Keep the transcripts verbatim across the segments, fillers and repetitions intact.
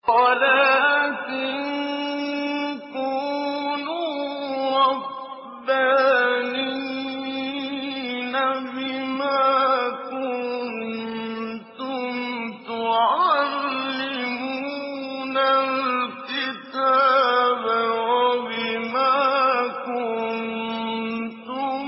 ولكن كونوا ربانيين بما كنتم تعلمون الكتاب وبما كنتم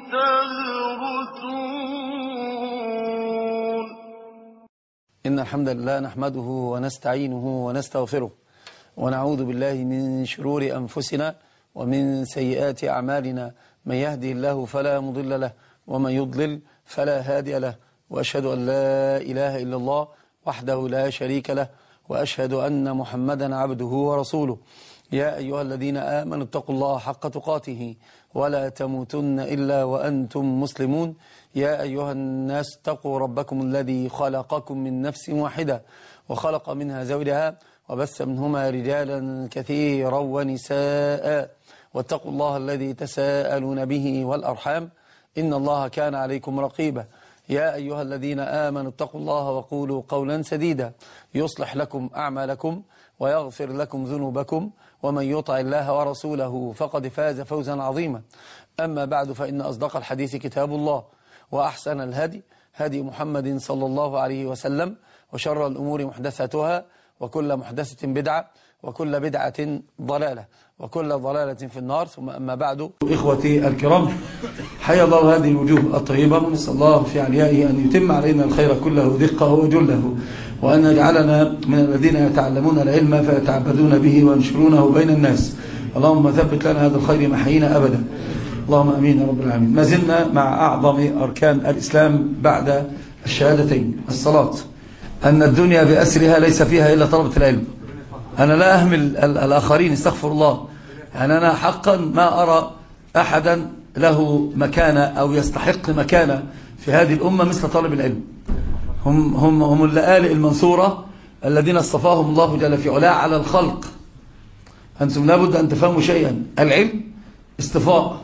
تدرسون. إن الحمد لله نحمده ونستعينه ونستغفره ونعوذ بالله من شرور أنفسنا ومن سيئات أعمالنا. من يهدي الله فلا مضل له ومن يضلل فلا هادي له، وأشهد أن لا إله إلا الله وحده لا شريك له، وأشهد أن محمدا عبده ورسوله. يا أيها الذين آمنوا اتقوا الله حق تقاته ولا تموتن إلا وأنتم مسلمون. يا أيها الناس اتقوا ربكم الذي خلقكم من نفس واحدة وخلق منها زوجها وبث منهما رجالا كثيرا ونساء، واتقوا الله الذي تساءلون به والأرحام إن الله كان عليكم رقيبا. يا أيها الذين آمنوا اتقوا الله وقولوا قولا سديدا يصلح لكم أعمالكم ويغفر لكم ذنوبكم، ومن يطع الله ورسوله فقد فاز فوزا عظيما. أما بعد، فإن أصدق الحديث كتاب الله، وأحسن الهدي هدي محمد صلى الله عليه وسلم، وشر الأمور محدثاتها، وكل محدثة بدعة، وكل بدعة ضلالة، وكل ضلالة في النار. ثم أما بعد، إخوتي الكرام، حيا الله هذه الوجوه الطيبة، نسأل الله في عليائه أن يتم علينا الخير كله دقه وجله، وأن يجعلنا من الذين يتعلمون العلم فيتعبدون به وينشرونه بين الناس. اللهم ثبت لنا هذا الخير محيينا أبدا، اللهم أمين يا رب العالمين. ما زلنا مع أعظم أركان الإسلام بعد الشهادتين، الصلاة. أن الدنيا بأسرها ليس فيها إلا طلبة العلم. أنا لا أهمل الآخرين، استغفر الله. يعني أنا حقا ما أرى أحدا له مكانة أو يستحق مكانة في هذه الأمة مثل طالب العلم. هم, هم, هم اللآلئ المنصورة الذين اصطفاهم الله جل في علاه على الخلق. أنتم لابد أن تفهموا شيئا، العلم اصطفاء.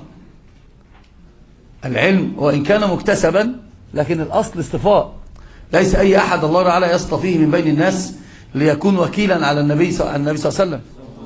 العلم وإن كان مكتسبا لكن الأصل اصطفاء. ليس أي أحد الله تعالى يصطفيه من بين الناس ليكون وكيلا على النبي صلى الله عليه وسلم.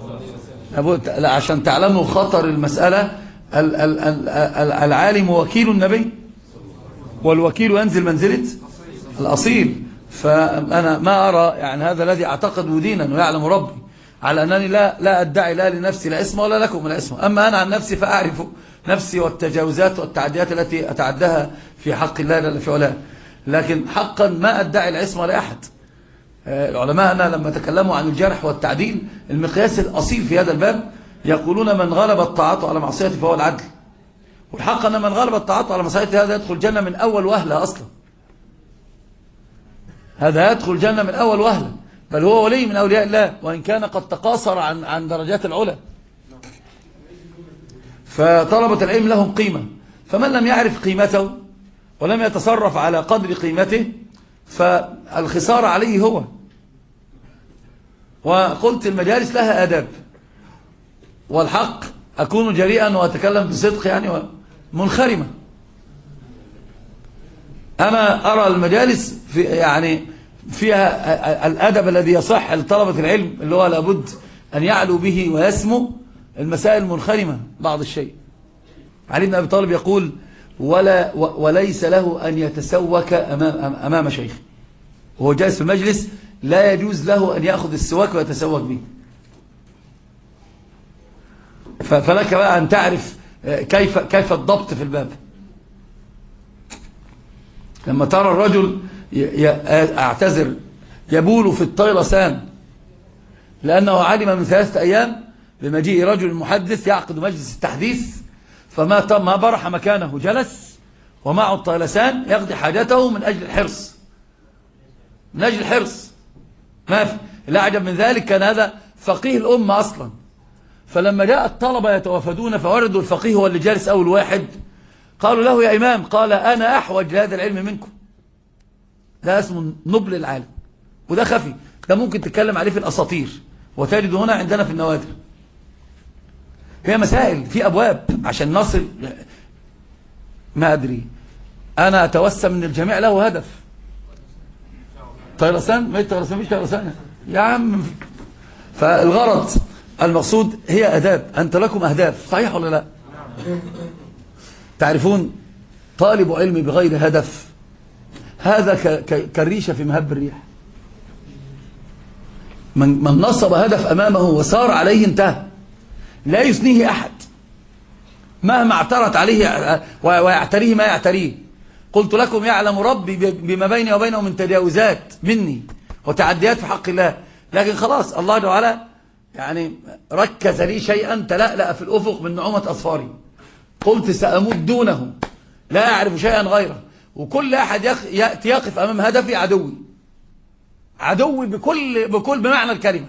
عشان تعلموا خطر المسألة، العالم وكيل النبي، والوكيل ينزل منزلة الأصيل. فأنا ما أرى يعني هذا الذي أعتقد دينا ويعلم ربي على أنني لا لا أدعي لا لنفسي لا اسم ولا لكم لا اسم. أما أنا عن نفسي فأعرف نفسي والتجاوزات والتعديات التي أتعدها في حق الله جل في علاه، لكن حقا ما أدعي العصمة لأحد. العلماء أنا لما تكلموا عن الجرح والتعديل، المقياس الأصيل في هذا الباب يقولون من غلب الطاعة على معصيته فهو العدل. والحق أن من غلب الطاعة على معصيته هذا يدخل الجنة من أول وهلة أصلا. هذا يدخل الجنة من أول وهلة، بل هو ولي من أولياء الله، وإن كان قد تقاصر عن عن درجات العلا. فطلبة العلم لهم قيمة، فمن لم يعرف قيمته ولم يتصرف على قدر قيمته فالخسارة عليه هو. وقلت المجالس لها آداب، والحق أكون جريئا وأتكلم بصدق يعني منخرمة. أنا أرى المجالس في يعني فيها الأدب الذي يصح لطلبة العلم، اللي هو لابد أن يعلو به ويسمو المسائل المنخرمة بعض الشيء. علي بن أبي طالب يقول: ولا وليس له أن يتسوك أمام, أمام شيخ. وهو جالس في المجلس لا يجوز له أن يأخذ السواك ويتسوك به. فلك بقى أن تعرف كيف كيف الضبط في الباب. لما ترى الرجل اعتذر يبول في الطيلسان لأنه علم من ثلاثة أيام بمجيء رجل محدث يعقد مجلس التحديث، فما ما برح مكانه، جلس ومعه الطيلسان يقضي حاجته من أجل الحرص، من أجل الحرص. ما في لا أعجب من ذلك، كان هذا فقيه الأمة أصلا. فلما جاء الطلبة يتوافدون فوردوا الفقيه هو اللي جالس أول واحد، قالوا له: يا إمام، قال: أنا أحوج لهذا العلم منكم. ده اسمه نبل العالم، وده خفي، ده ممكن تتكلم عليه في الأساطير وتجد هنا عندنا في النوادر. هي مسائل في أبواب عشان نصل. ما أدري، أنا أتوسم أن الجميع له هدف. طيرسان؟ ما طيرسان؟ مش طيرسان يا عم، فالغرض المقصود هي أهداف. أنت لكم أهداف، صحيح ولا لا؟ تعرفون طالب علم بغير هدف هذا كالريشة في مهب الريح. من, من نصب هدف أمامه وسار عليه انتهى، لا يثنيه أحد مهما اعترت عليه ويعتريه ما يعتريه. قلت لكم يعلم ربي بما بيني وبينه من تجاوزات مني وتعديات في حق الله، لكن خلاص الله تعالى يعني ركز لي شيئا تلألأ في الأفق من نعومة أصفاري، قلت سأموت دونه لا أعرف شيئا غيره. وكل أحد يأتي يقف أمام هدفي عدوي، عدوي بكل بكل بمعنى الكلمة.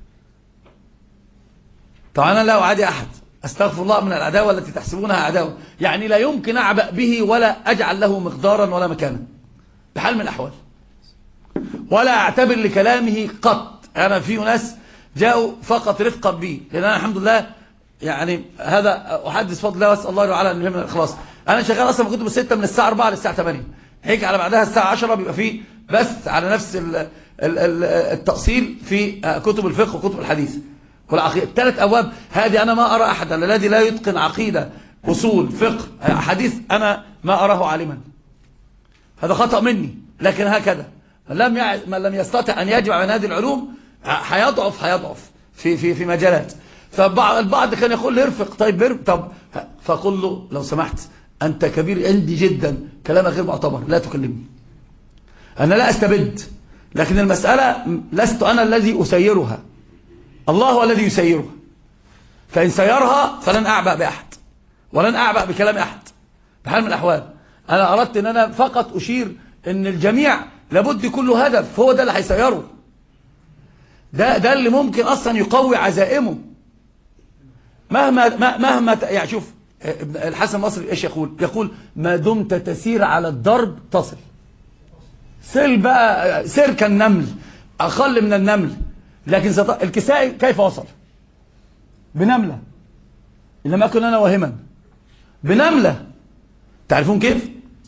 طبعا أنا لا أعادي أحد، أستغفر الله من العداوة التي تحسبونها عداوة، يعني لا يمكن أعبأ به ولا أجعل له مقدارا ولا مكانا بحال من الأحوال، ولا أعتبر لكلامه قط. أنا في ناس جاءوا فقط رفقا بي، لأن أنا الحمد لله يعني هذا أحدث فضل الله وأسأل الله تعالى أن يهمنا الإخلاص. أنا شغال أصلا في كتب الستة من الساعة أربعة للساعة ثمانية، هيك على بعدها الساعة عشرة بيبقى فيه بس على نفس التأصيل في كتب الفقه وكتب الحديث والعقيدة، ثلاث أبواب. هذه أنا ما أرى أحدا الذي لا يتقن عقيدة أصول فقه حديث أنا ما أراه عالما، هذا خطأ مني. لكن هكذا من لم يع... من لم يستطع أن يجمع من هذه العلوم هيضعف هيضعف في في في مجالات. فالبعض كان يقول لي ارفق، طيب ارفق، طب فقل له لو سمحت أنت كبير عندي جدا، كلامك غير معتبر، لا تكلمني. أنا لا أستبد، لكن المسألة لست أنا الذي أسيرها، الله هو الذي يسيرها. فإن سيرها فلن أعبأ بأحد ولن أعبأ بكلام أحد بحال من الأحوال. أنا أردت أن أنا فقط أشير أن الجميع لابد كله هدف، هو ده اللي هيسيره، ده ده اللي ممكن أصلا يقوي عزائمه. مهما مهما يعني شوف الحسن المصري ايش يقول؟ يقول ما دمت تسير على الضرب تصل. سل بقى، سير كالنمل، أقل من النمل. لكن سط... الكسائي كيف وصل؟ بنملة، إنما أكون أنا واهما بنملة. تعرفون كيف؟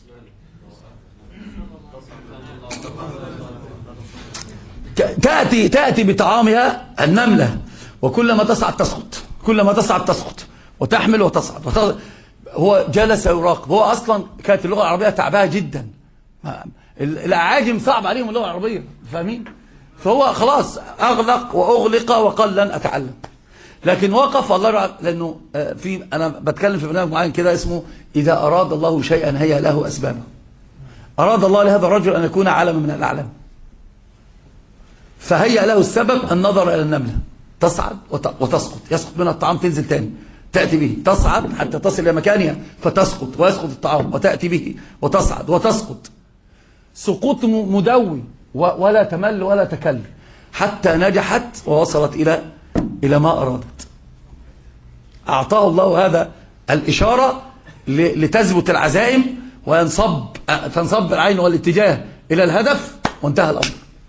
تأتي تأتي بطعامها النملة، وكلما تصعد تسقط، كلما تصعد تسقط وتحمل وتصعد, وتصعد. هو جلس يراقب. هو أصلا كانت اللغة العربية تعبها جدا، الأعاجم صعب عليهم اللغة العربية، فاهمين؟ فهو خلاص أغلق وأغلق وقال لن أتعلم. لكن وقف الله، لأنه في أنا بتكلم في برنامج معين كده اسمه إذا أراد الله شيئا هيا له أسبابه. أراد الله لهذا الرجل أن يكون عالما من الأعلام، فهيأ له السبب النظر إلى النملة تصعد وتسقط، يسقط منها الطعام تنزل تاني، تأتي به، تصعد حتى تصل إلى مكانها فتسقط ويسقط الطعام، وتأتي به وتصعد وتسقط سقوط مدوي ولا تمل ولا تكل، حتى نجحت ووصلت إلى إلى ما أرادت. أعطاه الله هذا الإشارة لتثبت العزائم وينصب تنصب العين والاتجاه إلى الهدف، وانتهى الأمر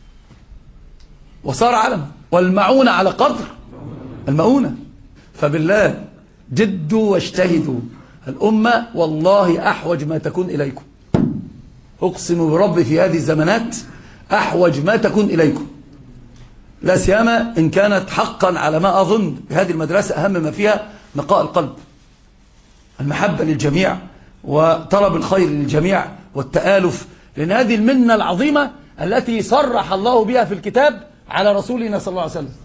وصار علم. والمعونة على قدر المؤونة. فبالله جدوا واجتهدوا، الأمة والله أحوج ما تكون إليكم، أقسم بربي في هذه الزمانات أحوج ما تكون إليكم، لا سيما إن كانت حقا على ما أظن بهذه المدرسة أهم ما فيها نقاء القلب، المحبة للجميع وطلب الخير للجميع والتآلف، لأن هذه المنة العظيمة التي صرح الله بها في الكتاب على رسولنا صلى الله عليه وسلم،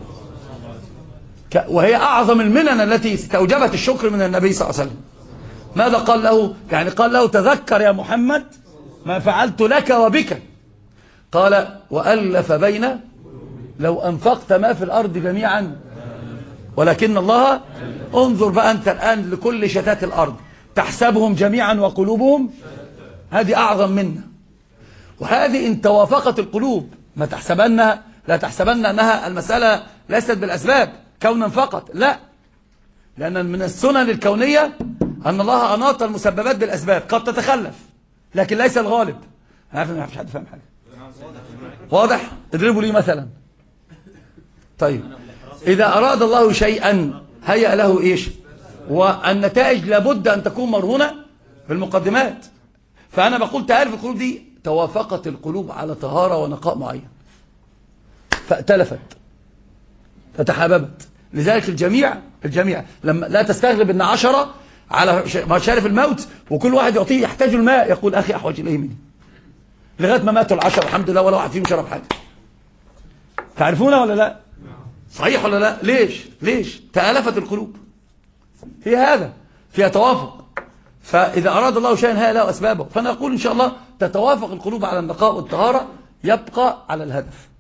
وهي أعظم المنن التي استوجبت الشكر من النبي صلى الله عليه وسلم. ماذا قال له؟ يعني قال له تذكر يا محمد ما فعلت لك وبك. قال وألف بين لو أنفقت ما في الأرض جميعا ولكن الله. انظر بقى أنت الآن لكل شتات الأرض تحسبهم جميعا وقلوبهم، هذه أعظم منا. وهذه إن توافقت القلوب، ما تحسبنها لا تحسبن أنها المسألة ليست بالأسباب كونا فقط، لا، لأن من السنن الكونية أن الله أناط المسببات بالأسباب، قد تتخلف لكن ليس الغالب. عارف ان مفيش حد فاهم حاجة، واضح؟ اضربوا لي مثلا. طيب إذا أراد الله شيئا هيأ له إيش؟ والنتائج لابد أن تكون مرهونة بالمقدمات. فأنا بقول تآلف القلوب دي توافقت القلوب على طهارة ونقاء معين، فائتلفت فتحاببت. لذلك الجميع الجميع لما لا تستغرب ان عشرة على مشارف الموت وكل واحد يعطيه يحتاج الماء يقول اخي احوج اليه مني، لغايه ما ماتوا العشرة الحمد لله ولا واحد فيهم شرب حاجه. تعرفونها ولا لا؟ صحيح ولا لا؟ ليش ليش تآلفت القلوب؟ هي هذا فيها توافق. فإذا أراد الله شيئا هيأ له أسبابه. فأنا أقول إن شاء الله تتوافق القلوب على النقاء والطهارة، يبقى على الهدف.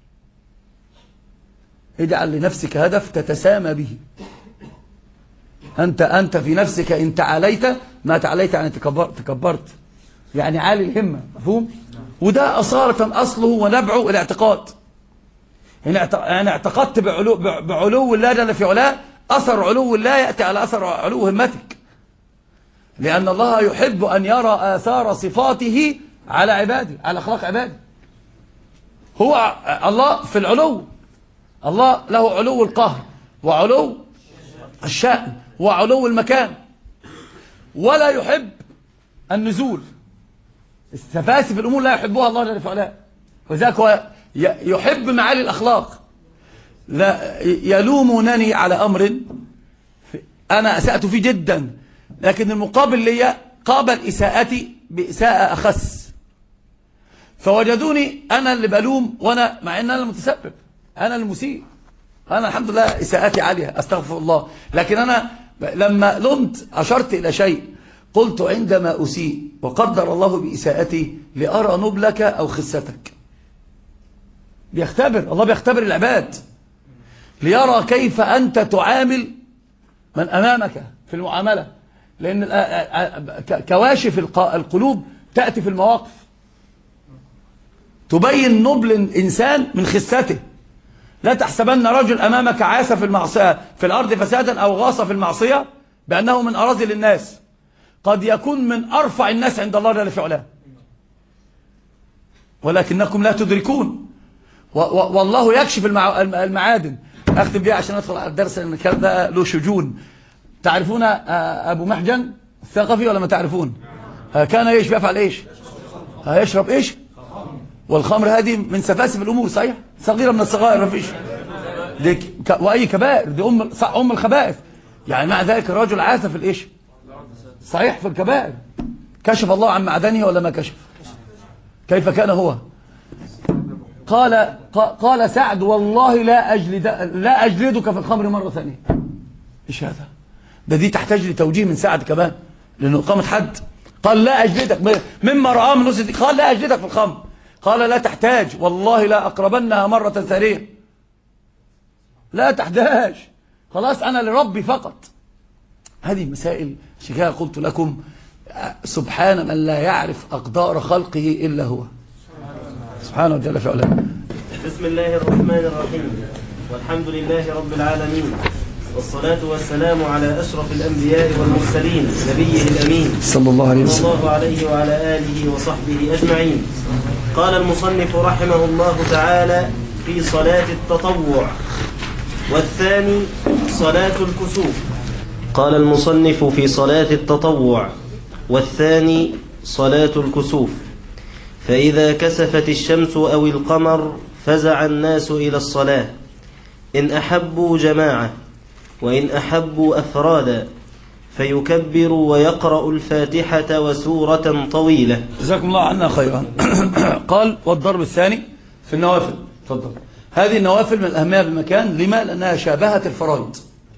اجعل لنفسك هدف تتسامى به. أنت أنت في نفسك إن تعاليت ما تعاليت يعني تكبرت, تكبرت يعني عالي الهمة، مفهوم؟ وده أصالة أصله ونبعه الاعتقاد. يعني اعتقدت بعلو, بعلو الله جل في علاه، أثر علو الله يأتي على أثر علو همتك، لأن الله يحب أن يرى آثار صفاته على عباده، على أخلاق عباده. هو الله في العلو، الله له علو القهر وعلو الشأن وعلو المكان، ولا يحب النزول. السفاسف الأمور لا يحبها الله جل في علاه، وذلك هو يحب معالي الأخلاق. لا يلومونني على أمر أنا أسأت فيه جدا، لكن المقابل لي قابل إساءتي بإساءة أخس، فوجدوني أنا اللي بلوم، وأنا مع أن أنا المتسبب، أنا المسيء، أنا الحمد لله إساءتي عالية أستغفر الله. لكن أنا لما لمت أشرت إلى شيء، قلت عندما أسيء وقدر الله بإساءتي لأرى نبلك أو خستك. بيختبر الله، بيختبر العباد ليرى كيف أنت تعامل من أمامك في المعاملة، لأن كواشف القلوب تأتي في المواقف تبين نبل الإنسان من خسته. لا تحسبن رجل أمامك عاث في المعصية في الأرض فسادا أو غاص في المعصية بأنه من أراذل الناس، قد يكون من أرفع الناس عند الله جل في علاه، ولكنكم لا تدركون. والله يكشف المعادن. أختم بيها عشان أدخل على الدرس، لأن الكلام ده له شجون. تعرفون أبو محجن الثقفي ولا ما تعرفون؟ كان ايش بيفعل ايش؟ يشرب ايش؟ والخمر هذه من سفاسف الأمور، صحيح؟ صغيرة من الصغائر، ما فيش دي، وأي كبائر دي أم أم الخبائث. يعني مع ذلك الرجل عاث في الإيش؟ صحيح، في الكبائر. كشف الله عن معدنه ولا ما كشف؟ كيف كان هو؟ قال قال سعد والله لا أجلد لا أجلدك في الخمر مرة ثانية. إيش هذا؟ ده دي تحتاج لتوجيه من سعد كمان، لأنه قامت حد قال لا أجلدك مما رآه من نص، قال لا أجلدك في الخمر، قال لا تحتاج والله لا أقربنها مرة ثانية. لا تحتاج، خلاص أنا لربي فقط. هذه مسائل شكاية قلت لكم، سبحان من لا يعرف أقدار خلقه إلا هو سبحانه وتعالى في علاه. بسم الله الرحمن الرحيم، والحمد لله رب العالمين، والصلاة والسلام على أشرف الأنبياء والمرسلين نبيه الأمين صلى الله عليه وسلم صلى الله عليه وعلى آله وصحبه أجمعين. قال المصنف رحمه الله تعالى في صلاة التطوع، والثاني صلاة الكسوف. قال المصنف في صلاة التطوع والثاني صلاة الكسوف. فإذا كسفت الشمس أو القمر فزع الناس إلى الصلاة، إن أحبوا جماعة وإن أحبوا أفرادا، فيكبر ويقرأ الفاتحة وسورة طويلة. جزاكم الله عنا خيرا. قال والضرب الثاني في النوافل. تفضل. هذه النوافل من الأهمية بالمكان، لما؟ لأنها شابهت الفرائض،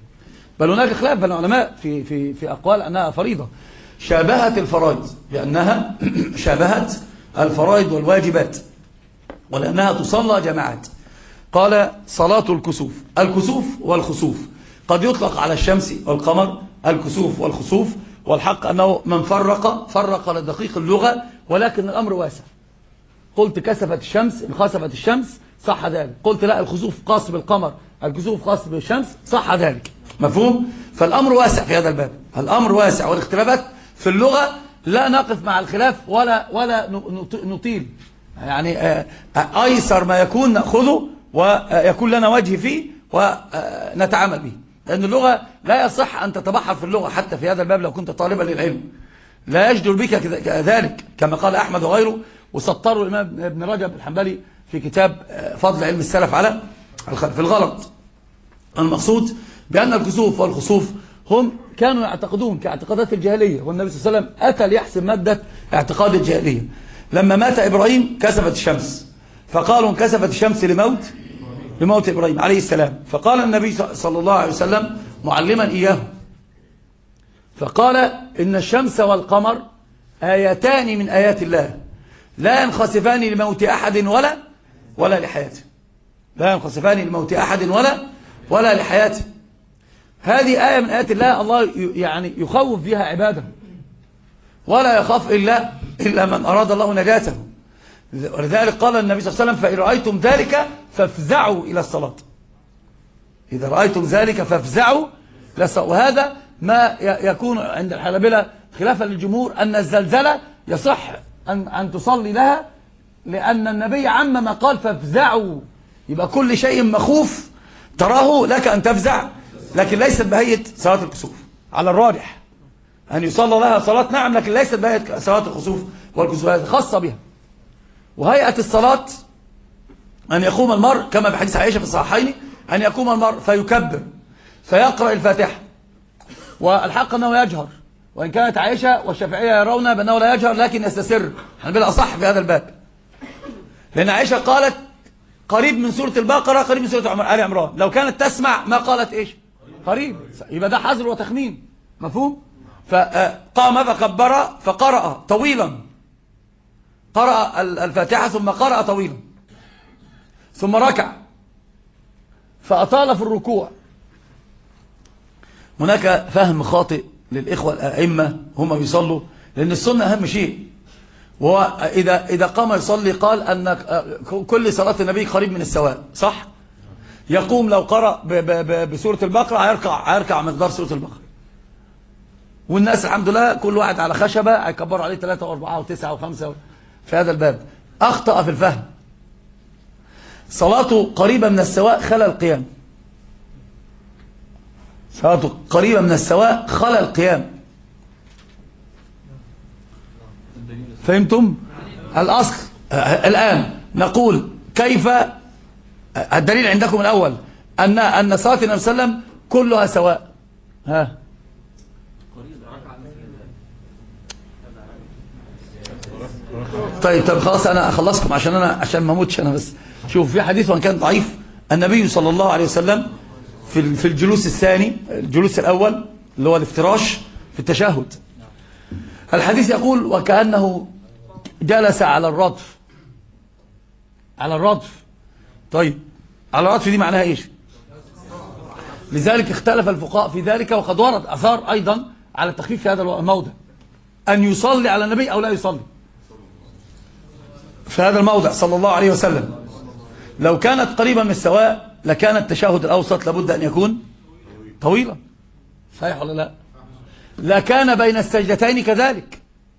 بل هناك خلاف بين العلماء في في في أقوال أنها فريضة. شابهت الفرائض لأنها شابهت الفرائض والواجبات، ولأنها تصلى جماعات. قال صلاة الكسوف. الكسوف والخسوف قد يطلق على الشمس والقمر الكسوف والخسوف، والحق أنه من فرق فرق لدقيق اللغة، ولكن الأمر واسع. قلت كسفت الشمس، انخسفت الشمس، صح ذلك. قلت لا، الخسوف خاص بالقمر، الكسوف خاص بالشمس، صح ذلك. مفهوم؟ فالأمر واسع في هذا الباب، الأمر واسع، والاختلافات في اللغة لا نقف مع الخلاف ولا ولا نطيل. يعني أيسر ما يكون نأخذه ويكون لنا وجه فيه ونتعامل به، لأن اللغة لا يصح أن تتبحر في اللغة حتى في هذا الباب. لو كنت طالبا للعلم لا يجدر بك ذلك، كما قال أحمد وغيره، وسطروا الإمام ابن رجب الحنبلي في كتاب فضل علم السلف على في الغلط. المقصود بأن الكسوف والخسوف هم كانوا يعتقدون كاعتقادات الجاهلية، والنبي صلى الله عليه وسلم أتى ليحسم مادة اعتقاد الجاهلية. لما مات إبراهيم كسفت الشمس، فقالوا انكسفت الشمس لموت لموت إبراهيم عليه السلام، فقال النبي صلى الله عليه وسلم معلما إياه، فقال إن الشمس والقمر آيتان من آيات الله لا ينخسفان لموت أحد ولا ولا لحياته، لا ينخسفان لموت أحد ولا ولا لحياته. هذه آية من آيات الله، الله يعني يخوف بها عباده، ولا يخاف إلا إلا من أراد الله نجاته. ولذلك قال النبي صلى الله عليه وسلم فإن رأيتم ذلك فافزعوا إلى الصلاة. إذا رأيتم ذلك فافزعوا إلى الصلاة. وهذا ما يكون عند الحنابلة خلافا للجمهور أن الزلزلة يصح أن, أن تصلي لها، لأن النبي عمم قال فافزعوا، يبقى كل شيء مخوف تراه لك أن تفزع، لكن ليست بهيئة صلاة الكسوف على الراجح أن يصلى لها صلاة، نعم، لكن ليست بهيئة صلاة الخسوف والكسوف، هذه خاصة بها. وهيئة الصلاة أن يقوم المرء كما بحديث عائشة في الصحيحين، أن يقوم المرء فيكبر فيقرأ الفاتحة، والحق أنه يجهر، وإن كانت عائشة والشافعية يرون بأنه لا يجهر لكن يستسر، حنبلة أصح في هذا الباب، لأن عائشة قالت قريب من سورة البقرة قريب من سورة آل عمران، لو كانت تسمع ما قالت إيش قريب، يبقى ده حذر وتخمين، مفهوم؟ فقام فكبر فقرأ طويلا، قرأ الفاتحة ثم قرأ طويلا، ثم ركع فأطال في الركوع. هناك فهم خاطئ للإخوة الأئمة هم بيصلوا، لأن السنة أهم شيء، وإذا إذا قام يصلي قال أن كل صلاة النبي قريب من السواء، صح؟ يقوم لو قرأ بسورة البقرة هيركع هيركع مقدار سورة البقرة، والناس الحمد لله كل واحد على خشبة هيكبروا عليه ثلاثة وأربعة وتسعة وخمسة في هذا الباب. أخطأ في الفهم، صلاته قريبة من السواء خلى القيام، صلاته قريبة من السواء خلى القيام، فهمتم؟ الأصل الآن نقول كيف الدليل عندكم الأول أن أن صلاة النبي صلى الله عليه وسلم كلها سواء. ها طيب طيب خلاص أنا أخلصكم عشان أنا عشان ما أموتش أنا. بس شوف في حديث وإن كان ضعيف، النبي صلى الله عليه وسلم في في الجلوس الثاني، الجلوس الأول اللي هو الافتراش في التشهد، الحديث يقول وكأنه جلس على الردف، على الردف. طيب على الردف دي معناها ايش؟ لذلك اختلف الفقهاء في ذلك، وقد ورد اثار ايضا على التخفيف في هذا الموضع، ان يصلي على النبي او لا يصلي في هذا الموضع صلى الله عليه وسلم. لو كانت قريبا من السواء لكان التشهد الاوسط لابد ان يكون طويلا، صحيح ولا لا؟ لكان بين السجدتين كذلك،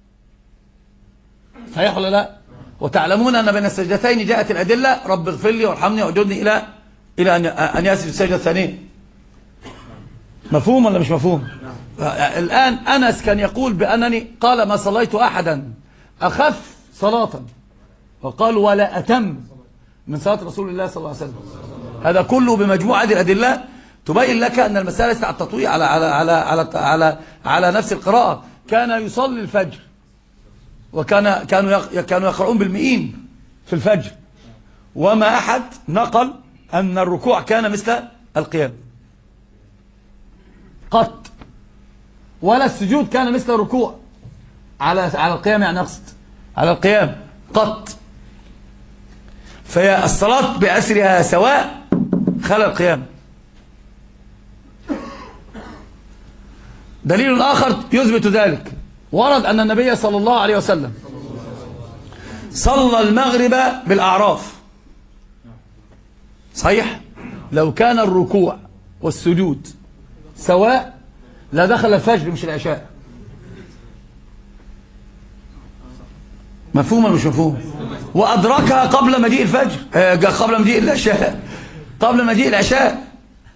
صحيح ولا لا؟ وتعلمون أن بين السجدتين جاءت الأدلة رب اغفر لي وارحمني واجدني إلى إلى أن أن يسجد السجدة الثانية. مفهوم ولا مش مفهوم؟ الآن أنس كان يقول بأنني قال ما صليت أحدا أخف صلاة، وقال ولا أتم من صلاة رسول الله صلى الله عليه وسلم. هذا كله بمجموعة هذه الأدلة تبين لك أن المسألة ليست على التطويع على على على على على, على نفس القراءة. كان يصلي الفجر، وكان كانوا كانوا يقرؤون بالمئين في الفجر، وما أحد نقل أن الركوع كان مثل القيام قط، ولا السجود كان مثل الركوع على على القيام، يعني أقصد على القيام قط. فهي الصلاة بأسرها سواء خلى القيام. دليل آخر يثبت ذلك، ورد أن النبي صلى الله عليه وسلم صلى المغرب بالأعراف، صحيح؟ لو كان الركوع والسجود سواء لا دخل الفجر مش العشاء. مفهوم ولا مش مفهوم؟ وأدركها قبل مجيء الفجر، آه قبل مجيء العشاء، قبل مجيء العشاء.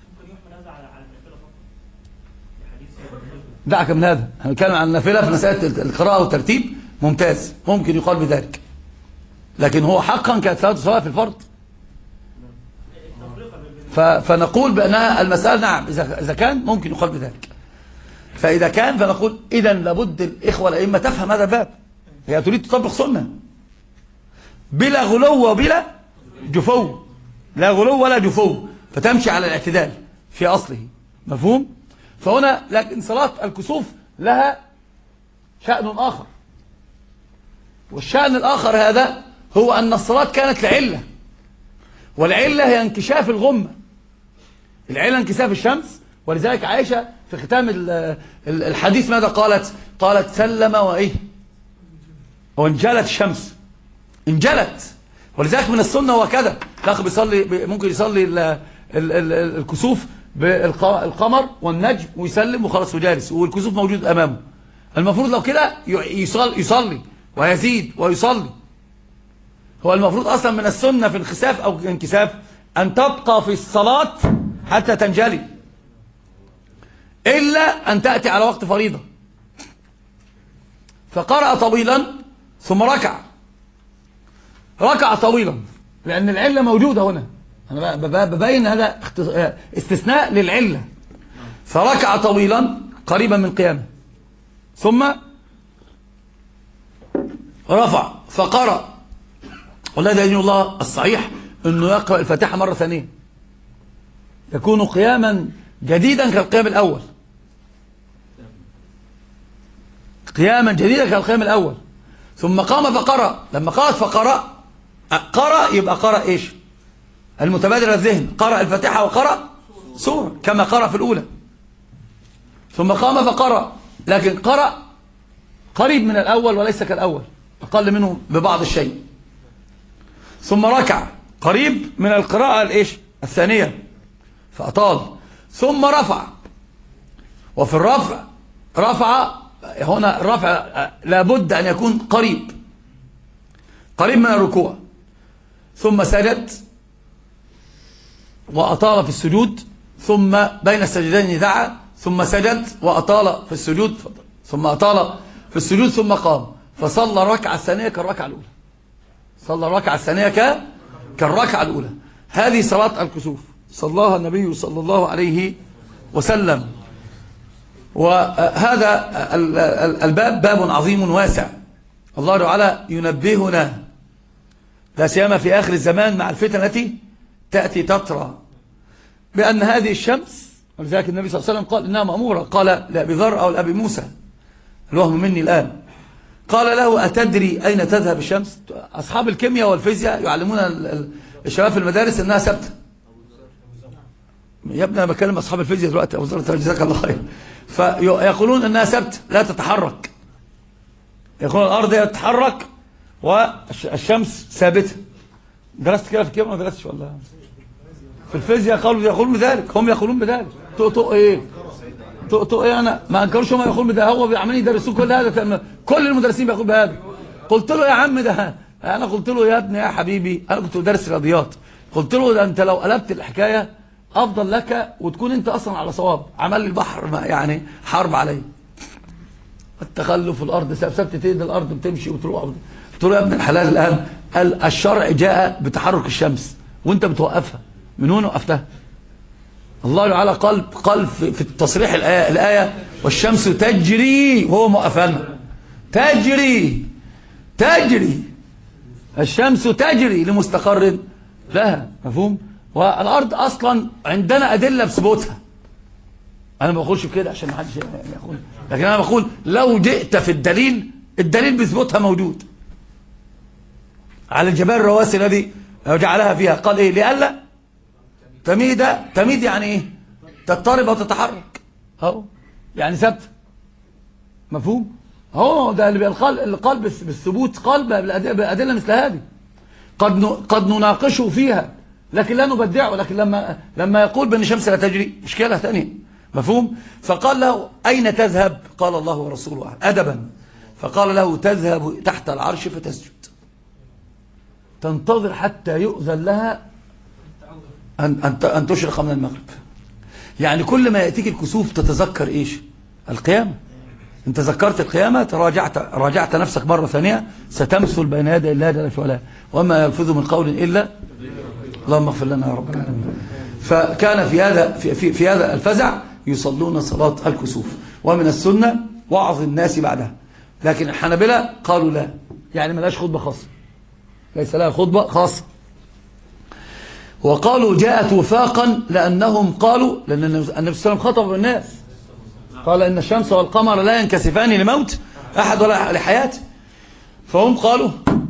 دعك من هذا، هنتكلم عن النافلة في مسألة القراءة والترتيب، ممتاز، ممكن يقال بذلك، لكن هو حقا كانت صلاته سواء في الفرض. فنقول بأنها المسألة نعم إذا كان ممكن يقال بذلك. فإذا كان فنقول إذا لابد الإخوة الأئمة تفهم هذا الباب. هي تريد تطبق سنة بلا غلو وبلا جفو، لا غلو ولا جفو، فتمشي على الاعتدال في أصله. مفهوم؟ فهنا لكن صلاة الكسوف لها شأن آخر، والشأن الآخر هذا هو أن الصلاة كانت لعلة، والعلة هي انكشاف الغمة. العلة انكشاف الشمس، ولذلك عائشة في ختام الحديث ماذا قالت؟ قالت سلم وإيه؟ وانجلت الشمس، انجلت. ولذلك من السنة وكذا الأخ بيصلي ممكن يصلي ال ال ال الكسوف بالقمر والنجم ويسلم وخلاص وجالس والكسوف موجود أمامه. المفروض لو كده يصلي, يصلي ويزيد ويصلي. هو المفروض أصلا من السنة في الخساف أو الانكساف أن تبقى في الصلاة حتى تنجلي، إلا أن تأتي على وقت فريضة. فقرأ طويلا ثم ركع، ركع طويلا لأن العلة موجودة هنا. أنا ببين هذا استثناء للعلة. فركع طويلا قريبا من قيامه ثم رفع فقرأ، والله دين الله الصحيح أنه يقرأ الفاتحة مرة ثانية يكون قياما جديدا كالقيام الأول، قياما جديدا كالقيام الأول. ثم قام فقرأ، لما قالت فقرأ قرأ يبقى قرأ إيش؟ المتبادر الذهن، قرأ الفاتحة وقرأ سورة كما قرأ في الأولى. ثم قام فقرأ، لكن قرأ قريب من الأول وليس كالأول، أقل منه ببعض الشيء. ثم ركع قريب من القراءة الإيش؟ الثانية فأطال. ثم رفع، وفي الرفع رفع هنا الرفع لابد أن يكون قريب قريب من الركوع. ثم سجد وأطال في السجود، ثم بين السجدين دعا، ثم سجد وأطال في السجود، ثم أطال في السجود، ثم قام فصلى الركعة الثانية كالركعة الأولى، صلى الركعة الثانية كالركعة الأولى. هذه صلاة الكسوف صلاها النبي صلى الله عليه وسلم. وهذا الباب باب عظيم واسع، الله تعالى ينبهنا لا سيما في آخر الزمان مع الفتن التي تأتي تطرى بأن هذه الشمس، ولذلك النبي صلى الله عليه وسلم قال إنها مأمورة. قال لأبي ذر أو لأبي موسى الوهم مني الآن، قال له أتدري أين تذهب الشمس؟ أصحاب الكيمياء والفيزياء يعلمون الشباب في المدارس أنها ثابتة. يا ابني أنا بكلم أصحاب الفيزياء دلوقتي، أبو ذر جزاك الله خير. فيقولون أنها ثابتة لا تتحرك، يقولون الأرض تتحرك والشمس ثابتة. درست كده في الكيمياء ما درستش ولا في الفيزياء؟ قالوا يقولون بذلك، هم يقولون بذلك. طق ايه طق طق ايه انا ما انكروش هم يقولون بده، هو عمالين يدرسوا كل هذا، كل المدرسين بيقولوا بهذا. قلت له يا عم ده انا قلت له يا ابني يا حبيبي انا كنت بدرس رياضيات، قلت له ده انت لو قلبت الحكايه افضل لك وتكون انت اصلا على صواب. عمل لي البحر يعني حرب علي، التخلف في الارض ثبت ايد الارض بتمشي وتروح. قلت له يا ابن الحلال الان قال الشرع جاء بتحرك الشمس وانت بتوقفها، من وين وقفتها؟ الله تعالى قال قال في التصريح الآية, الآية والشمس تجري وهو موقفها، تجري تجري الشمس تجري لمستقر لها. مفهوم؟ والأرض أصلا عندنا أدلة بثبوتها. أنا ما بقولش بكده عشان ما حدش يقول، لكن أنا بقول لو جئت في الدليل، الدليل بثبوتها موجود على الجبال الرواسي الذي جعلها فيها. قال إيه؟ لألا تميد، تميد يعني إيه؟ تضطرب وتتحرك، أهو يعني ثابته. مفهوم؟ هو ده اللي بيقال القلب بالثبوت، قلب بأدلة مثل هذه قد قد نناقشه فيها لكن لا نبدعه. لكن لما لما يقول بأن الشمس لا تجري مشكلة ثانية. مفهوم؟ فقال له أين تذهب؟ قال الله ورسوله أدبا. فقال له تذهب تحت العرش فتسجد، تنتظر حتى يؤذن لها أن, أن, أن تشرق من المغرب. يعني كل ما يأتيك الكسوف تتذكر إيش؟ القيامة. إن تذكرت القيامة تراجعت راجعت نفسك مرة ثانية، ستمثل بين يدي الله جل وعلا، وما يلفظ من قول إلا اللهم اغفر لنا يا رب العالمين. فكان في هذا في, في, في هذا الفزع يصلون صلاة الكسوف، ومن السنة وعظ الناس بعدها. لكن الحنابلة قالوا لا، يعني ما لهاش خطبة خاصة، ليس لها خطبة خاصة. وقالوا جاءت وفاقا لأنهم قالوا، لأن النبي صلى الله عليه وسلم خطب الناس قال إن الشمس والقمر لا ينكسفان لموت أحد ولا لحياة، فهم قالوا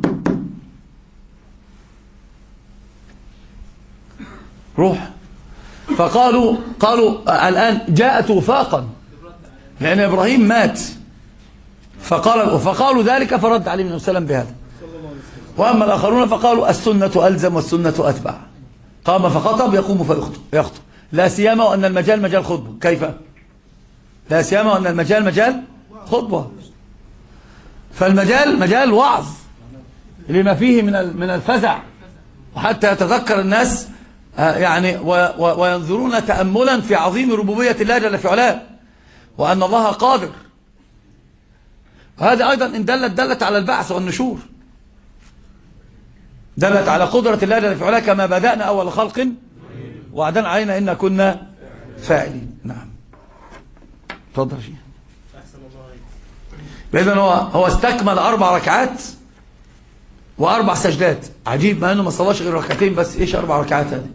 روح، فقالوا قالوا الآن جاءت وفاقا لأن إبراهيم مات، فقال فقالوا ذلك فرد عليه النبي صلى الله عليه وسلم بهذا. وأما الآخرون فقالوا السنة ألزم والسنة أتبع، قام فخطب يقوم فيخطب، لا سيما وأن المجال مجال خطبة. كيف؟ لا سيما وأن المجال مجال خطبة، فالمجال مجال وعظ لما فيه من من الفزع، وحتى يتذكر الناس يعني وينظرون تأملا في عظيم ربوبية الله جل في علاه، وأن الله قادر. هذا أيضا إن دلت دلت على البعث والنشور، دلت على قدرة الله جل في علاه، كما بدأنا أول خلق وعدنا علينا إن كنا فاعلين. نعم تفضل شيء. إذن هو هو استكمل أربع ركعات وأربع سجدات. عجيب ما إنه ما صلاش غير ركعتين بس. إيش أربع ركعات هذه؟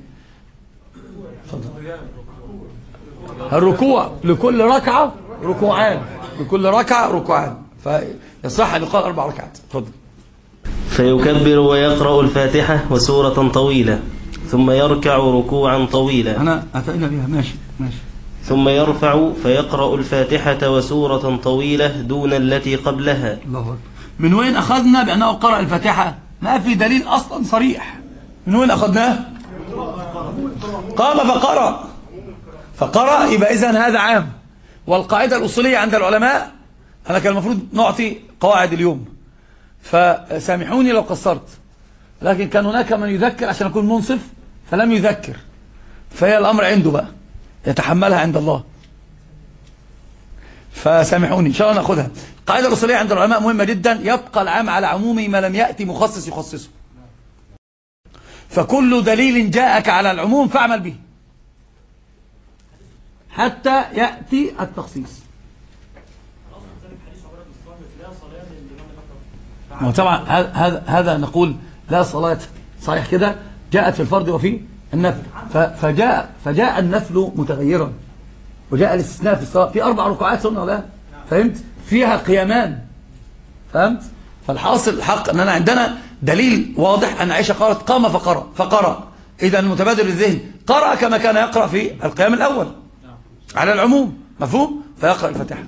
الركوع لكل ركعة ركوعان، لكل ركعة ركوعان، فيصح أن يقال أربع ركعات. تفضل. فيكبر ويقرأ الفاتحة وسورة طويلة، ثم يركع ركوعا طويلا. أنا أتينا بها. ماشي ماشي. ثم يرفع فيقرأ الفاتحة وسورة طويلة دون التي قبلها. الله أكبر. من وين أخذنا بأنه قرأ الفاتحة؟ ما في دليل أصلا صريح. من وين أخذناه؟ قام فقرأ، فقرأ يبقى إذن هذا عام. والقاعدة الأصولية عند العلماء، أنا كان المفروض نعطي قواعد اليوم فسامحوني لو قصرت، لكن كان هناك من يذكر عشان أكون منصف فلم يذكر، فهي الأمر عنده بقى يتحملها عند الله، فسامحوني إن شاء الله نأخذها. القاعدة الأصولية عند العلماء مهمة جدا، يبقى العام على عمومه ما لم يأتي مخصص يخصصه. فكل دليل جاءك على العموم فاعمل به حتى يأتي التخصيص. طبعا هذا هذا نقول لا صلاة صحيح كده جاءت في الفرض وفي النفل، فجاء فجاء النفل متغيرا، وجاء الاستثناء في الصلاة في أربع ركعات سنة ولا فهمت؟ فيها قيامان، فهمت؟ فالحاصل الحق أننا عندنا دليل واضح أن عائشة قالت قام فقرأ فقرأ، إذا المتبادل للذهن قرأ كما كان يقرأ في القيام الأول على العموم، مفهوم؟ فيقرأ الفاتحة.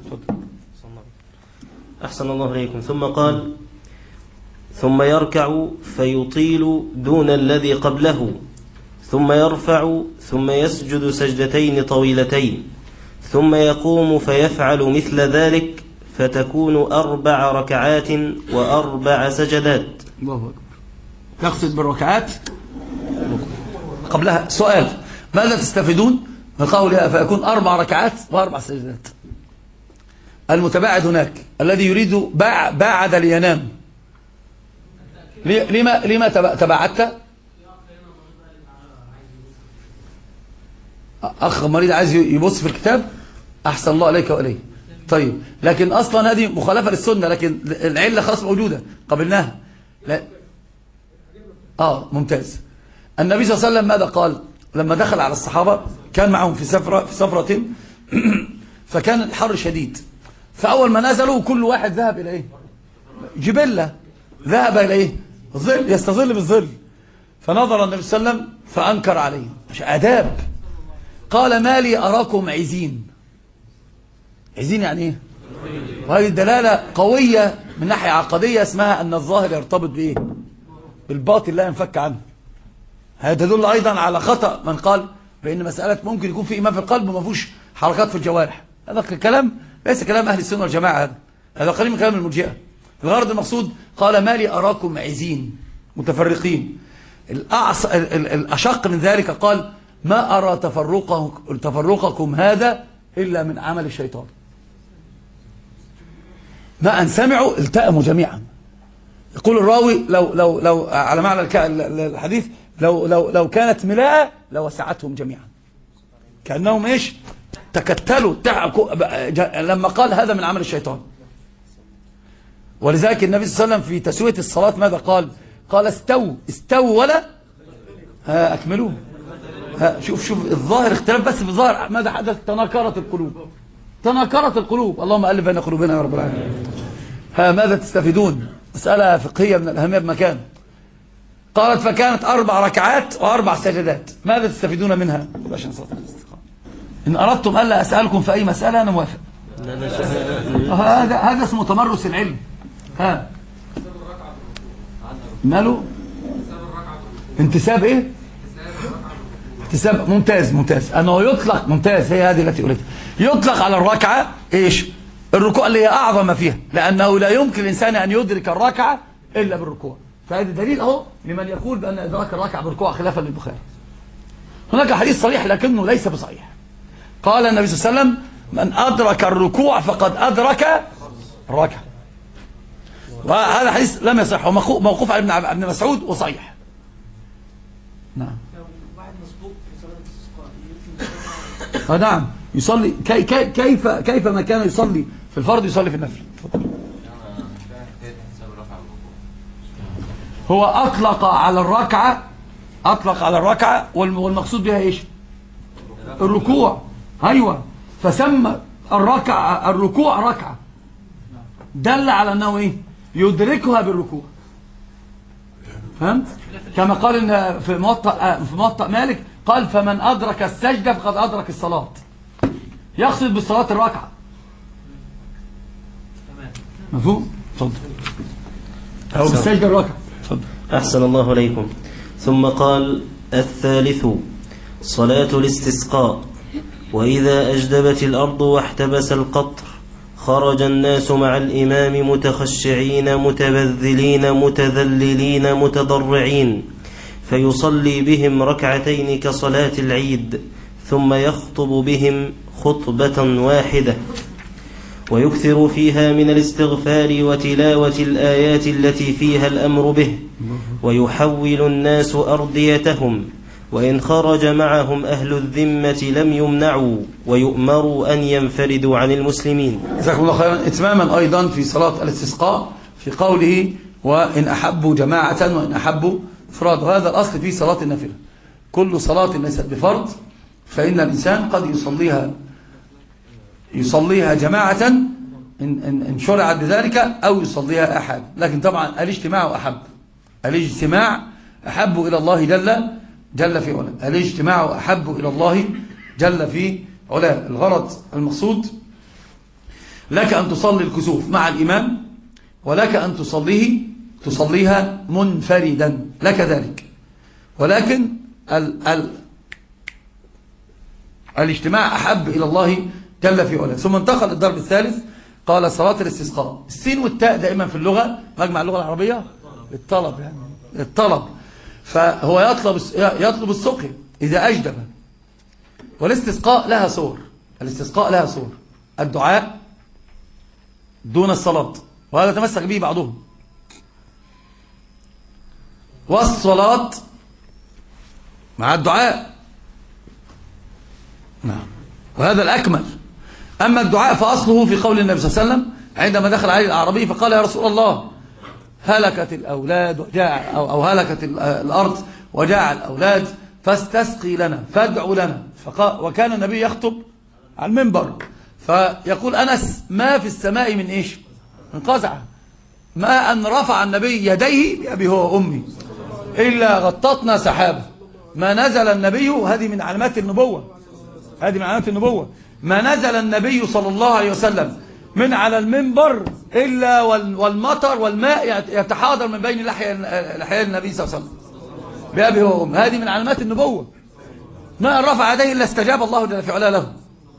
أحسن الله إليكم. ثم قال ثم يركع فيطيل دون الذي قبله، ثم يرفع ثم يسجد سجدتين طويلتين، ثم يقوم فيفعل مثل ذلك، فتكون أربع ركعات وأربع سجدات. الله أكبر. تقصد بالركعات قبلها. سؤال: ماذا تستفيدون من قولها فيكون أربع ركعات وأربع سجدات؟ المتباعد هناك الذي يريد باع باعد لينام، لما لما تباعدت؟ أخ مريض عايز يبص في الكتاب، أحسن الله عليك وإليه. طيب، لكن أصلا هذه مخالفة للسنة، لكن العلة خلاص موجودة قبلناها. لا. آه ممتاز. النبي صلى الله عليه وسلم ماذا قال لما دخل على الصحابة؟ كان معهم في سفرة في سفرة فكان الحر شديد، فأول ما نزلوا كل واحد ذهب إلى إيه؟ جبلة، ذهب إلى إيه؟ ظل، يستظل بالظل. فنظر النبي صلى الله عليه وسلم فأنكر عليه، مش آداب. قال: ما لي أراكم عزين. عزين يعني إيه؟ وهذه الدلالة قوية من ناحية عقدية، اسمها أن الظاهر يرتبط بإيه؟ بالباطل لا ينفك عنه. هذا تدل أيضا على خطأ من قال بأن مسألة ممكن يكون في إيمان في القلب وما فيهوش حركات في الجوارح. هذا كلام ليس كلام أهل السنة والجماعة، هذا هذا قريب من كلام المرجئة. الغرض المقصود قال: ما لي أراكم عزين متفرقين. الأعص... الأشق من ذلك قال: ما أرى تفرقكم, تفرقكم هذا إلا من عمل الشيطان. ما أن سمعوا التأموا جميعا. يقول الراوي لو لو لو على معنى الحديث: لو لو لو كانت ملاءة لوسعتهم جميعا، كأنهم ايش تكتلوا لما قال هذا من عمل الشيطان. ولذلك النبي صلى الله عليه وسلم في تسوية الصلاة ماذا قال؟ قال استووا استووا ولا ها أكملوه. ها شوف شوف الظاهر اختلاف بس في الظاهر، ماذا حدث؟ تناكرت القلوب، تناكرت القلوب. اللهم ألف بين قلوبنا يا رب العالمين. ها ماذا تستفيدون؟ مسألة فقهية من الأهمية بمكان. قالت فكانت أربع ركعات وأربع سجدات، ماذا تستفيدون منها؟ إن أردتم ألا أسألكم في أي مسألة أنا موافق. هذا هذا اسمه تمرس العلم. ها ماله؟ انتساب ايه؟ انتساب ممتاز ممتاز. انه يطلق ممتاز، هي هذه التي قلتها، يطلق على الركعة ايش؟ الركوع اللي هي اعظم ما فيها، لانه لا يمكن الانسان ان يدرك الركعة الا بالركوع. فهذا دليل اهو لمن يقول بان ادراك الركعة بالركوع خلافا للبخاري. هناك حديث صريح لكنه ليس بصحيح. قال النبي صلى الله عليه وسلم من ادرك الركوع فقد ادرك الركعة. وهذا حديث لم يصح، وموقوف على ابن مسعود وصحيح. نعم. واحد مسبوق في صلاة الاستسقاء. اه نعم يصلي كي كي كيف كيف ما كان يصلي في الفرض يصلي في النفل. هو اطلق على الركعة، اطلق على الركعة والمقصود بها ايش؟ الركوع. ايوه فسمى الركعة الركوع ركعة، دل على انه ايه؟ يدركها بالركوع. فهمت؟ كما قال إن في موطأ في موطأ مالك قال فمن أدرك السجدة فقد أدرك الصلاة، يقصد بالصلاة الركعة. مفهوم؟ تفضل. أو بالسجدة الركعة. تفضل. أحسن الله عليكم. ثم قال الثالث صلاة الاستسقاء. وإذا أجدبت الأرض واحتبس القطر خرج الناس مع الإمام متخشعين متبذلين متذللين متضرعين، فيصلي بهم ركعتين كصلاة العيد، ثم يخطب بهم خطبة واحدة، ويكثر فيها من الاستغفار وتلاوة الآيات التي فيها الأمر به، ويحول الناس أرضيتهم، وإن خرج معهم أهل الذمة لم يمنعوا، ويؤمروا أن ينفردوا عن المسلمين. جزاكم الله خيرا. إتماما أيضا في صلاة الاستسقاء في قوله وإن أحبوا جماعة وإن أحبوا فراد، وهذا الأصل في صلاة النافلة. كل صلاة ليست بفرض فإن الإنسان قد يصليها يصليها جماعة إن, إن, إن شرعت بذلك، أو يصليها أحد. لكن طبعا الاجتماع أحب، الاجتماع أحب إلى الله جل جل في علاه، الاجتماع أحب إلى الله جل في علاه. الغرض المقصود لك أن تصلي الكسوف مع الإمام، ولك أن تصليه تصليها منفردا، لك ذلك. ولكن ال ال الاجتماع أحب إلى الله جل في علاه. ثم انتقل الضرب الثالث، قال صلاة الاستسقاء. السين والتاء دائما في اللغة مجمع اللغة العربية الطلب، يعني الطلب. فهو يطلب يطلب السقي إذا أجدب. والاستسقاء لها صور، الاستسقاء لها صور: الدعاء دون الصلاة، وهذا تمسك به بعضهم، والصلاة مع الدعاء. نعم، وهذا الأكمل. أما الدعاء فأصله في قول النبي صلى الله عليه وسلم عندما دخل عليه الأعرابي فقال يا رسول الله هلكت الأولاد وجاع أو, أو هلكت الأرض وجاع الأولاد فاستسقي لنا فادعوا لنا. فقال، وكان النبي يخطب على المنبر فيقول أنس ما في السماء من إيش؟ من قزعة، ما أن رفع النبي يديه بأبي هو وأمي إلا غطتنا سحابة. ما نزل النبي، هذه من علامات النبوة، هذه من علامات النبوة، ما نزل النبي صلى الله عليه وسلم من على المنبر إلا والمطر والماء يتحاضر من بين لحيي النبي صلى الله عليه وسلم بأبي هو وأمي. هذه من علامات النبوة. ما رفع يديه إلا استجاب الله جل في علاه له.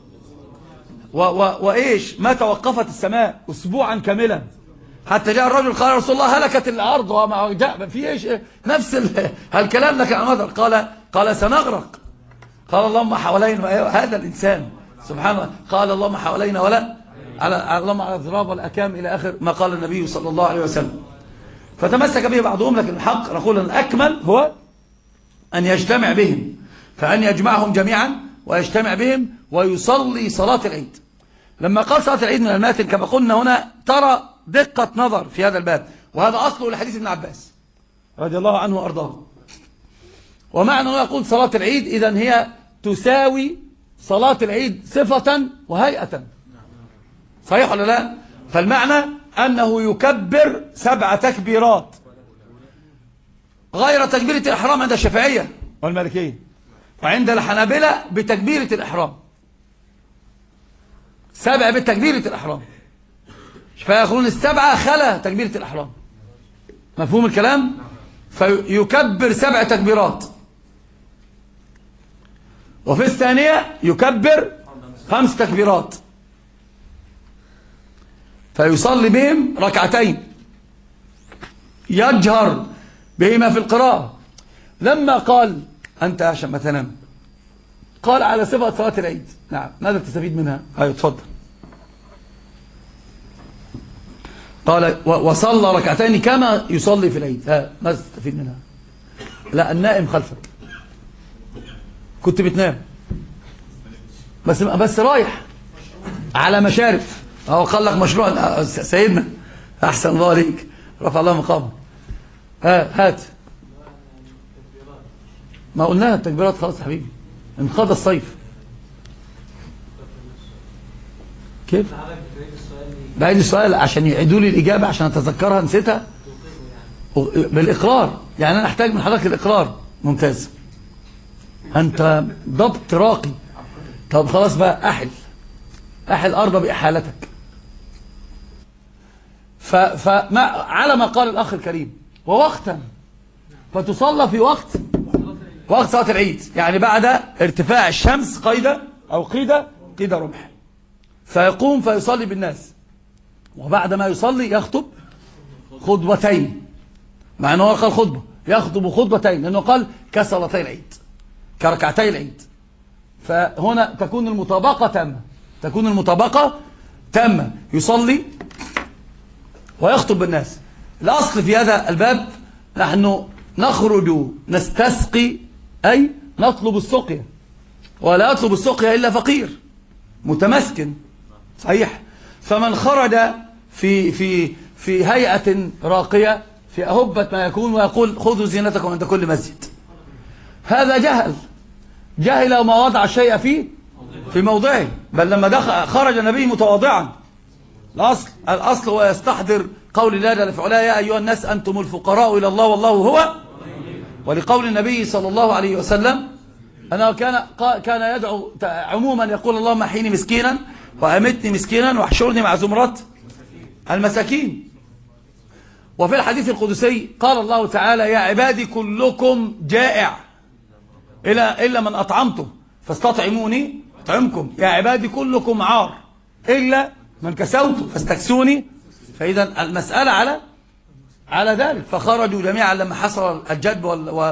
وإيش؟ ما توقفت السماء أسبوعا كاملا حتى جاء الرجل قال يا رسول الله هلكت الأرض وما جاء في إيش نفس هالكلام لك على مدر. قال قال سنغرق. قال اللهم حوالينا، هذا الإنسان سبحان الله، قال اللهم حوالينا ولا على اللهم على الضراب والأكام إلى آخر ما قال النبي صلى الله عليه وسلم. فتمسك به بعضهم، لكن الحق نقول الأكمل هو أن يجتمع بهم، فأن يجمعهم جميعا ويجتمع بهم ويصلي صلاة العيد. لما قال صلاة العيد من الماتن كما قلنا هنا ترى دقة نظر في هذا الباب، وهذا أصله لحديث ابن عباس رضي الله عنه وأرضاه. ومعنى أنه يقول صلاة العيد إذن هي تساوي صلاة العيد صفة وهيئة، صحيح ولا لا؟ فالمعنى أنه يكبر سبع تكبيرات غير تكبيرة الإحرام عند الشافعية والمالكية، وعند الحنابلة بتكبيرة الإحرام، سبع بتكبيرة الإحرام. فيقولون السبعة خلا تكبيرة الإحرام. مفهوم الكلام؟ فيكبر سبع تكبيرات. وفي الثانية يكبر خمس تكبيرات، فيصلي بهم ركعتين يجهر بهما في القراءة. لما قال أنت عشان مثلا قال على صفة صلاة العيد، نعم، ماذا تستفيد منها؟ أيوة تفضل. قال وصلى ركعتين كما يصلي في العيد، ها ماذا تستفيد منها؟ لا، النائم خلفك، كنت بتنام بس بس رايح على مشارف، اهو قال لك مشروع سيدنا، احسن الله عليك، رفع الله مقامك. ها هات، ما قلناها التكبيرات خلاص يا حبيبي، انقضى الصيف. كيف؟ بعيد السؤال عشان يعيدوا لي الإجابة عشان أتذكرها، نسيتها. بالإقرار، يعني أنا أحتاج من حضرتك الإقرار. ممتاز، أنت ضبط راقي. طب خلاص بقى، أحل أحل أرضى بإحالتك. فما على ما قال الأخ الكريم، ووقتا فتصلى في وقت وقت صلاة العيد، يعني بعد ارتفاع الشمس قيدة أو قيدة قيدة رمح، فيقوم فيصلي بالناس، وبعد ما يصلي يخطب خطبتين، مع أنه قال خطبة، يخطب خطبتين لأنه قال كصلاتي العيد كركعتي العيد. فهنا تكون المطابقة تامة، تكون المطابقة تامة، يصلي ويخطب بالناس. الأصل في هذا الباب نحن نخرج نستسقي، أي نطلب السقيا، ولا يطلب السقيا إلا فقير متمسكن، صحيح. فمن خرج في في في هيئة راقية في أهبة ما يكون ويقول خذوا زينتكم عند كل مسجد، هذا جهل، جهل وما وضع الشيء فيه في موضعه. بل لما دخل خرج النبي متواضعا، الأصل الأصل هو يستحضر قول الله جل في علاه يا أيها الناس أنتم الفقراء إلى الله والله هو، ولقول النبي صلى الله عليه وسلم أنه كان كان يدعو عموما يقول اللهم احيني مسكينا وأمتني مسكينا واحشرني مع زمرة المساكين. وفي الحديث القدسي قال الله تعالى يا عبادي كلكم جائع إلا إلا من أطعمته فاستطعموني أطعمكم، يا عبادي كلكم عار إلا من كسوته فاستكسوني. فإذا المسألة على على ذلك. فخرجوا جميعا لما حصل الجدب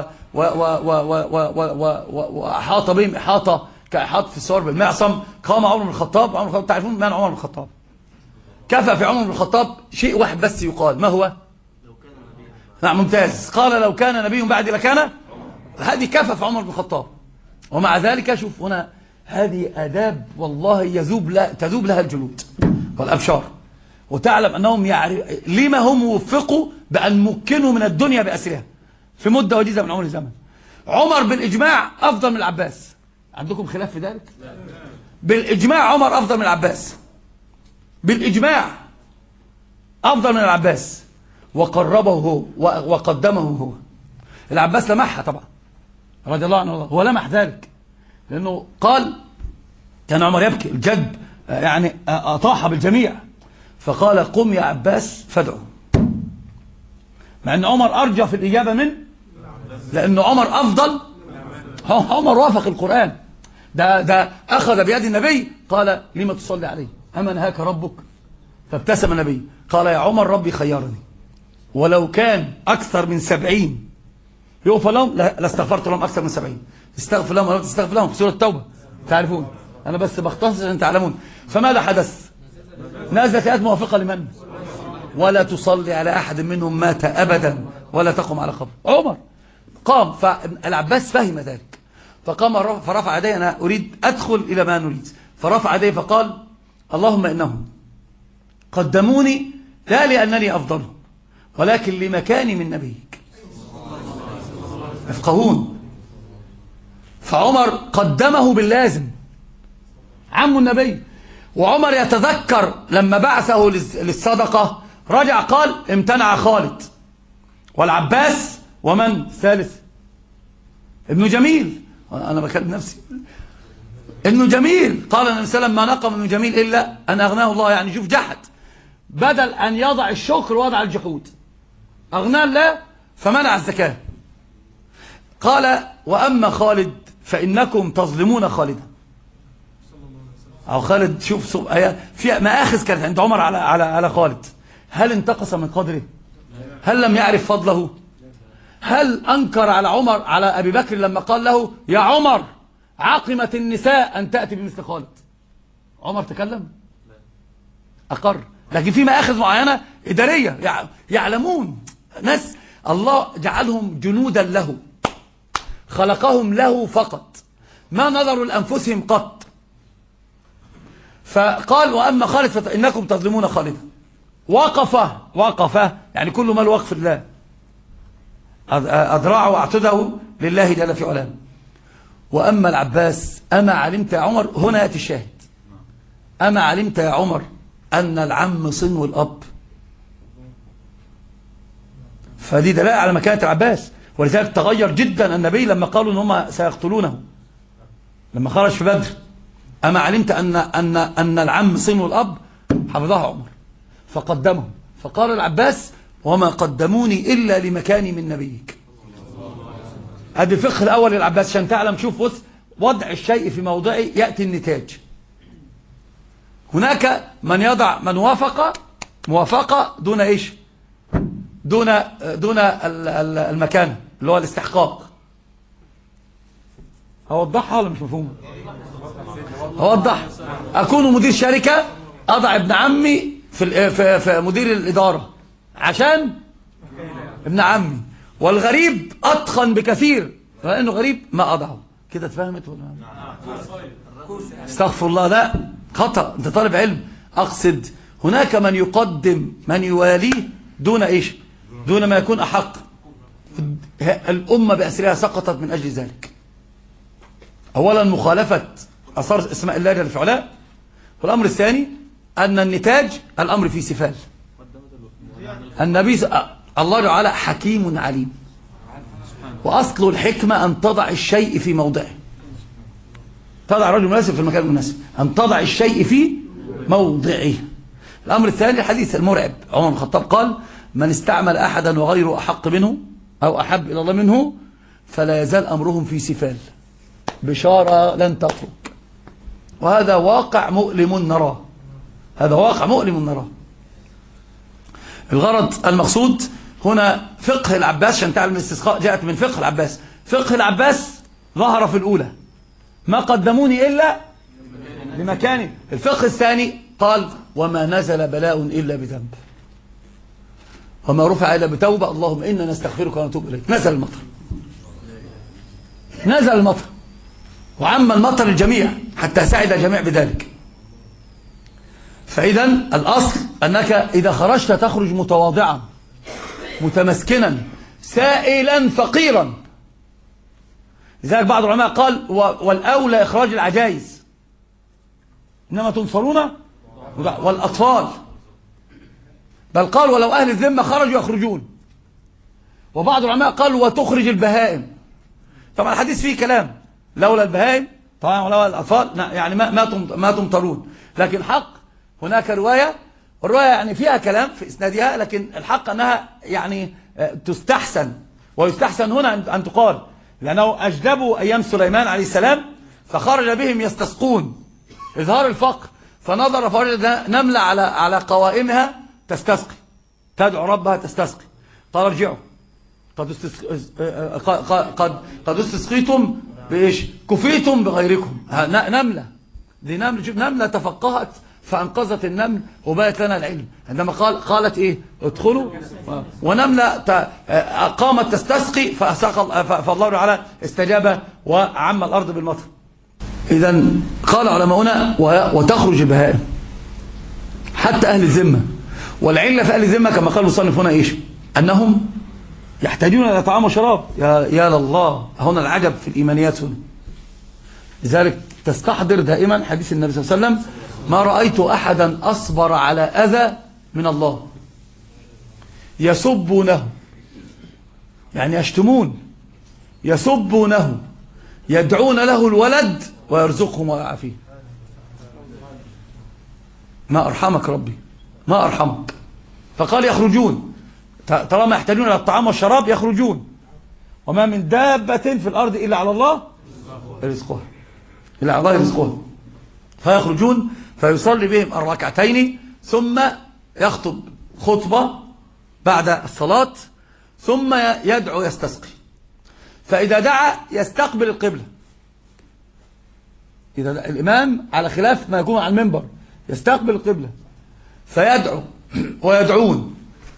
وأحاط بهم إحاطة كإحاطة في الصور بالمعصم، قام عمر بن الخطاب. عمر بن الخطاب تعرفون من عمر بن الخطاب؟ كفى في عمر بن الخطاب شيء واحد بس يقال، ما هو؟ نعم ممتاز، قال لو كان نبي بعدي لكان، هذه كفى في عمر بن الخطاب. ومع ذلك شوف هنا هذه آداب والله يذوب لا تذوب لها الجلود والأبشار، وتعلم أنهم يعرف لما هم وفقوا بأن مكنوا من الدنيا بأسرها في مدة وجيزة من عمر الزمن. عمر بالإجماع أفضل من العباس، عندكم خلاف في ذلك؟ بالإجماع عمر أفضل من العباس، بالإجماع أفضل من العباس، وقربه هو وقدمه هو. العباس لمحها طبعا رضي الله عنه، هو لمح ذلك لأنه قال كان عمر يبكي الجد، يعني أطاح بالجميع، فقال قم يا عباس فادعو، مع أن عمر أرجى في الإجابة من لأن عمر أفضل. عمر وافق القرآن، ده ده أخذ بيد النبي قال لما تصلي عليه أما نهاك ربك، فابتسم النبي قال يا عمر ربي خيرني ولو كان أكثر من سبعين يغفر لهم لاستغفرت لهم أكثر من سبعين، استغفر لهم ولو تستغفر لهم في سورة التوبة تعرفون، أنا بس بختصر أن تعلمون. فماذا حدث؟ نازلت آيات موافقة لمن؟ ولا تصلي على أحد منهم مات أبدا ولا تقم على قبر. عمر قام، فالعباس فهم ذلك فقام فرفع يديه، أنا أريد أدخل إلى ما نريد، فرفع يديه فقال اللهم إنهم قدموني لا لأنني أفضلهم ولكن لمكاني من نبيك. يفقهون. فعمر قدمه باللازم، عم النبي. وعمر يتذكر لما بعثه للصدقة رجع قال امتنع خالد والعباس ومن ثالث ابن جميل. أنا بكلم نفسي. ابن جميل قال النبي صلى الله عليه وسلم ما نقم ابن جميل إلا أن أغناه الله. يعني شوف جحد، بدل أن يضع الشكر وضع الجحود. أغناه الله فمنع الزكاة. قال وأما خالد فإنكم تظلمون خالدا. أو خالد شوف في مآخذ كانت عند عمر على على على خالد. هل انتقص من قدره؟ هل لم يعرف فضله؟ هل أنكر على عمر على أبي بكر لما قال له يا عمر عقمت النساء أن تأتي بمثل خالد؟ عمر تكلم؟ أقر. لكن في مآخذ معينة إدارية يعلمون ناس الله جعلهم جنودا له، خلقهم له فقط، ما نظروا لأنفسهم قط. فقال وأما خالد فإنكم تظلمون خالدا. وقف وقف يعني كل ما الوقف الله، أذرعه وأعتده لله جل في علاه. وأما العباس أما علمت يا عمر، هنا يأتي الشاهد، أما علمت يا عمر أن العم صنو الأب. فدي دلالة على مكانة العباس، ولذلك تغير جدا النبي لما قالوا ان هم سيقتلونه لما خرج في بدر. أما علمت أن أن أن العم صنو الأب، حفظها عمر فقدمه. فقال العباس وما قدموني إلا لمكاني من نبيك. هذا الفقه الأول للعباس عشان تعلم. شوف بص، وضع الشيء في موضعه يأتي النتاج. هناك من يضع من وافق موافقة دون إيش؟ دون دون المكان اللي هو الاستحقاق. أوضحها ولا مش مفهوم؟ أوضح. أكون مدير شركة أضع ابن عمي في في, في مدير الإدارة عشان ابن عمي، والغريب أتقن بكثير لأنه غريب ما أضعه. كده اتفهمت ولا؟ استغفر الله، ده خطأ. أنت طالب علم. أقصد هناك من يقدم من يواليه دون إيش؟ دون ما يكون أحق. الأمة بأسرها سقطت من أجل ذلك. أولا مخالفة أثار اسماء الله جل في علاه، والأمر الثاني أن النتاج الأمر فيه سفال. النبي الله تعالى حكيم عليم، وأصل الحكمة أن تضع الشيء في موضعه. تضع الرجل المناسب في المكان المناسب، أن تضع الشيء في موضعه. الأمر الثاني الحديث المرعب، عمر بن الخطاب قال من استعمل أحدا وغيره أحق منه أو أحب إلى الله منه فلا يزال أمرهم في سفال، بشارة لن تترك. وهذا واقع مؤلم نراه، هذا واقع مؤلم نراه. الغرض المقصود هنا فقه العباس عشان تعلم الاستسقاء جاءت من فقه العباس. فقه العباس ظهر في الأولى ما قدموني إلا لمكاني. الفقه الثاني قال وما نزل بلاء إلا بذنب وما رفع إلا بتوبة، اللهم إنا نستغفرك ونتوب إليك. نزل المطر، نزل المطر وعم المطر الجميع حتى سعد الجميع بذلك. فإذا الأصل أنك إذا خرجت تخرج متواضعا متمسكنا سائلا فقيرا. لذلك بعض العلماء قال والأولى إخراج العجائز، إنما تنصرون والأطفال. بل قال ولو أهل الذمة خرجوا يخرجون. وبعض العلماء قال وتخرج البهائم. طبعا الحديث فيه كلام، لولا البهائم طبعا ولولا الأطفال يعني ما ما تمطرون. لكن الحق هناك رواية، الرواية يعني فيها كلام في إسنادها، لكن الحق أنها يعني تستحسن. ويستحسن هنا أن تقال لأنه أجدبوا أيام سليمان عليه السلام فخرج بهم يستسقون إظهار الفقر، فنظر فوجد نملة على على قوائمها تستسقي، تدعو ربها تستسقي. قال ارجعوا قد استسق... قد قد استسقيتم بايش؟ كفيتم بغيركم. نملة دي نملة نملة تفقهت فأنقذت النمل وبقت لنا العلم. عندما قال قالت إيه ادخلوا، ونملة قامت تستسقي فالله تعالى استجاب وعم الأرض بالمطر. إذا قال علماؤنا وتخرج البهائم حتى أهل الذمة. والعلة في أهل الذمة كما قال المصنف هنا إيش؟ أنهم يحتاجون إلى طعام وشراب. يا, يا لله، هنا العجب في الإيمانيات هنا. لذلك تستحضر دائما حديث النبي صلى الله عليه وسلم: ما رأيت أحدا أصبر على أذى من الله. يسبونه يعني يشتمون، يسبونه، يدعون له الولد ويرزقهم ويعافيه. ما أرحمك ربي، ما أرحمك. فقال يخرجون، طالما يحتاجون إلى الطعام والشراب يخرجون. وما من دابة في الأرض إلا على الله رزقها، إلا على الله رزقها. فيخرجون فيصلي بهم الركعتين ثم يخطب خطبة بعد الصلاة ثم يدعو يستسقي. فإذا دعا يستقبل القبلة. إذا الإمام على خلاف ما يكون على المنبر يستقبل القبلة فيدعو ويدعون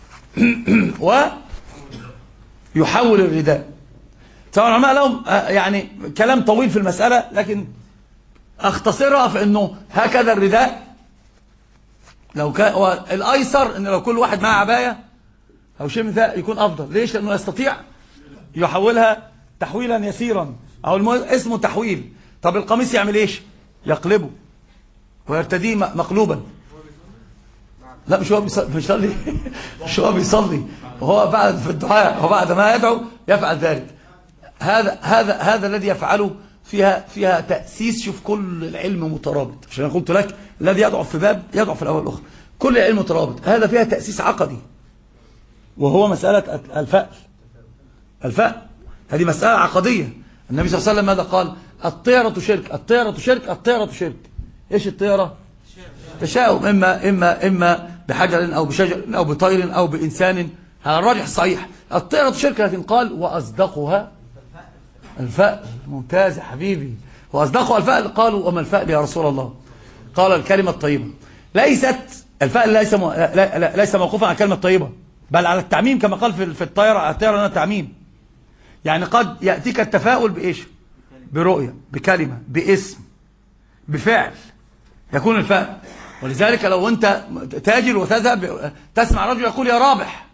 ويحول الرداء. طبعا العلماء لهم يعني كلام طويل في المسألة، لكن اختصرها في انه هكذا الرداء لو كان الايسر ان لو كل واحد معه عباية او شيء من ذا يكون افضل. ليش؟ لانه يستطيع يحولها تحويلا يسيرا، او اسمه تحويل. طب القميص يعمل ايش؟ يقلبه ويرتديه مقلوبا. لا مش هو بيصلي، مش هو بيصلي، وهو بعد في الدعاء وبعد ما يدعو يفعل ذلك. هذا هذا هذا الذي يفعله فيها فيها تأسيس. شوف كل العلم مترابط، عشان أنا قلت لك الذي يضعف في باب يضعف في الأول الأخرى. كل العلم مترابط. هذا فيها تأسيس عقدي وهو مسألة الفأل. الفأل هذه مسألة عقدية. النبي صلى الله عليه وسلم ماذا قال؟ الطيرة شرك، الطيرة شرك، الطيرة شرك. ايش الطيرة؟ تشاؤم، إما إما إما بحجر أو بشجر أو بطير أو بإنسان. هذا الراجح الصحيح. الطيرة شرك، لكن قال وأصدقها الفأل. ممتاز يا حبيبي. وأصدقها الفأل. قالوا وما الفأل يا رسول الله؟ قال الكلمة الطيبة. ليست الفأل ليس م... لا لا ليس موقوفا على الكلمة الطيبة، بل على التعميم كما قال في في الطيرة. الطيرة هنا تعميم، يعني قد يأتيك التفاؤل بإيش؟ برؤية، بكلمة، باسم، بفعل يكون الفأل. ولذلك لو أنت تاجر وتذهب تسمع رجل يقول يا رابح،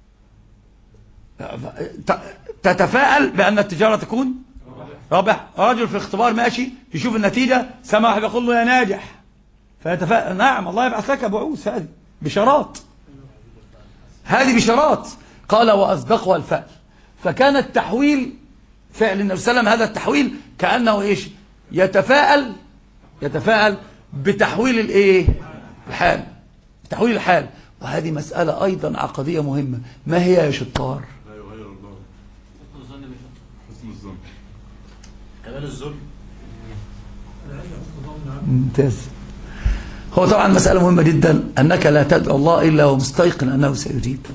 تتفائل بأن التجارة تكون رابح. رجل في اختبار ماشي يشوف النتيجة، سمع واحد يقول له يا ناجح فيتفائل. نعم الله يبعث لك بعوث. هذه بشارات، هذه بشارات. قال وأصدقها الفأل. فكان التحويل فعل النبي صلى الله عليه وسلم، هذا التحويل كأنه إيش؟ يتفائل يتفائل بتحويل الإيه؟ الحال، تحويل الحال. وهذه مسألة أيضا عقدية مهمة. ما هي يا شطار؟ لا يغير الله. حسن الظن. كمان الظلم. ممتاز. هو طبعا مسألة مهمة جدا، أنك لا تدعو الله إلا ومستيقن أنه سيجيب.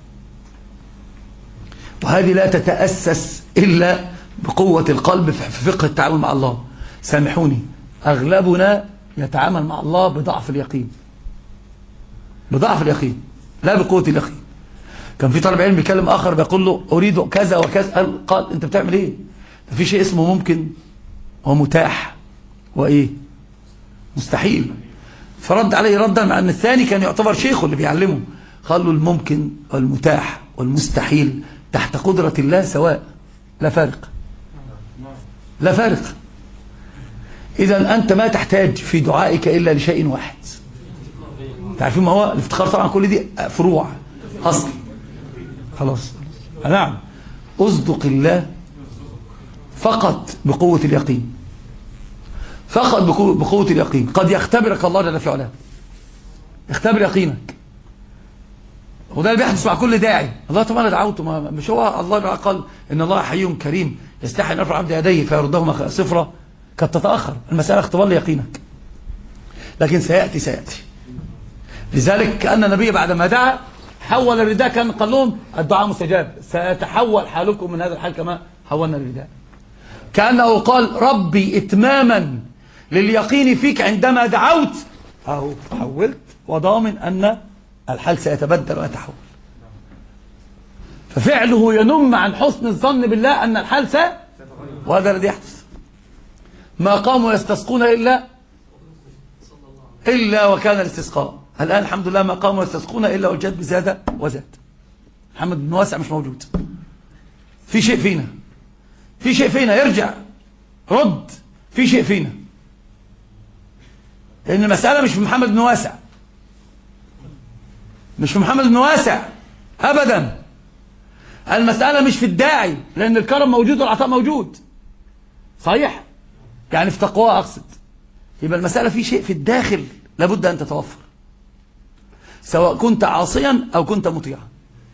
وهذه لا تتأسس إلا بقوة القلب في فقه التعامل مع الله. سامحوني، أغلبنا يتعامل مع الله بضعف اليقين، بضعف اليقين لا بقوة اليقين. كان في طالب علم بيكلم آخر بيقول له أريد كذا وكذا، قال, قال أنت بتعمل إيه؟ في شيء اسمه ممكن ومتاح وإيه؟ مستحيل. فرد عليه ردا، مع أن الثاني كان يعتبر شيخه اللي بيعلمه. قال له الممكن والمتاح والمستحيل تحت قدرة الله سواء، لا فارق، لا فارق. إذا أنت ما تحتاج في دعائك إلا لشيء واحد. تعرفين ما هو الافتخار؟ طبعا كل دي فروع، أصل خلاص. نعم، أصدق الله فقط بقوة اليقين، فقط بقوة اليقين. قد يختبرك الله جل في علاه، يختبر يقينك. وده اللي بيحدث مع كل داعي. الله طبعا دعوته، مش هو الله قال إن الله حي كريم يستحي أن يرفع عبد يديه فيردهما صفرا. قد تتأخر المسألة اختبار ليقينك، لكن سيأتي سيأتي. لذلك كأن النبي بعد ما دعا حول الرداء، كان قال لهم الدعاء مستجاب، سيتحول حالكم من هذا الحال كما حولنا الرداء. كأنه قال ربي إتماما لليقين فيك عندما دعوت أهو حولت وضامن أن الحال سيتبدل ويتحول، ففعله ينم عن حسن الظن بالله أن الحال سيتبدل، وهذا الذي يحدث. ما قاموا يستسقون إلا إلا وكان الاستسقاء. الآن الحمد لله ما قاموا يستسقون إلا والجد زاد وزاد. محمد بن واسع مش موجود. في شيء فينا، في شيء فينا يرجع رد، في شيء فينا، لأن المسألة مش في محمد بن واسع، مش في محمد بن واسع أبدا. المسألة مش في الداعي، لأن الكرم موجود والعطاء موجود، صحيح؟ يعني في تقواه أقصد. يبقى المسألة في شيء في الداخل لابد أن تتوفر، سواء كنت عاصيا أو كنت مطيعا،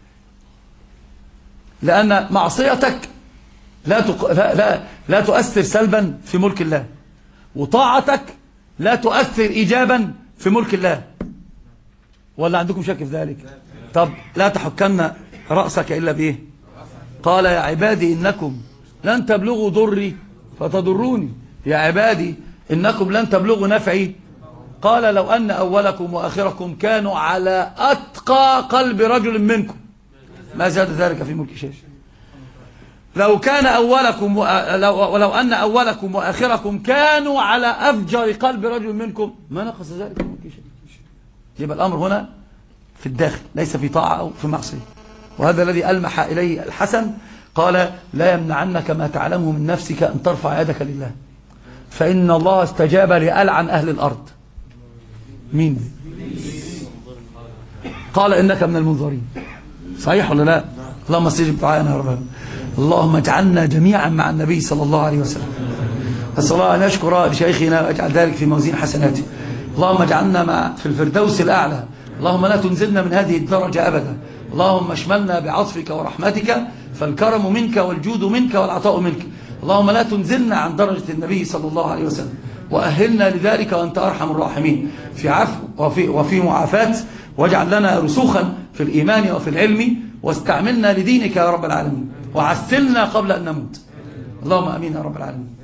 لأن معصيتك لا, تق... لا, لا, لا تؤثر سلبا في ملك الله، وطاعتك لا تؤثر إيجابا في ملك الله. ولا عندكم شك في ذلك؟ طب لا تحكن رأسك إلا بإيه؟ قال يا عبادي إنكم لن تبلغوا ضري فتضروني، يا عبادي إنكم لن تبلغوا نفعي. قال لو أن أولكم وآخركم كانوا على أتقى قلب رجل منكم ما زاد ذلك في ملك شيء. لو كان أولكم و... لو... ولو أن أولكم وآخركم كانوا على أفجر قلب رجل منكم ما نقص ذلك في ملك شيء. يبقى الأمر هنا في الداخل، ليس في طاعة أو في معصية. وهذا الذي ألمح إليه الحسن، قال لا يمنعنك ما تعلمه من نفسك أن ترفع يدك لله، فإن الله استجاب لألعن أهل الأرض. مين؟ قال إنك من المنظرين. صحيح ولا لا؟ اللهم استجب دعاءنا يا رب. اللهم اجعلنا جميعا مع النبي صلى الله عليه وسلم. أسأل الله أن يشكر لشيخنا ويجعل ذلك في موازين حسناته. اللهم اجعلنا مع في الفردوس الأعلى. اللهم لا تنزلنا من هذه الدرجة أبدا. اللهم اشملنا بعطفك ورحمتك، فالكرم منك والجود منك والعطاء منك. اللهم لا تنزلنا عن درجة النبي صلى الله عليه وسلم، وأهلنا لذلك وأنت أرحم الراحمين، في عفو وفي, وفي معافاة، واجعل لنا رسوخا في الإيمان وفي العلم، واستعملنا لدينك يا رب العالمين، وعسلنا قبل أن نموت. اللهم أمين يا رب العالمين.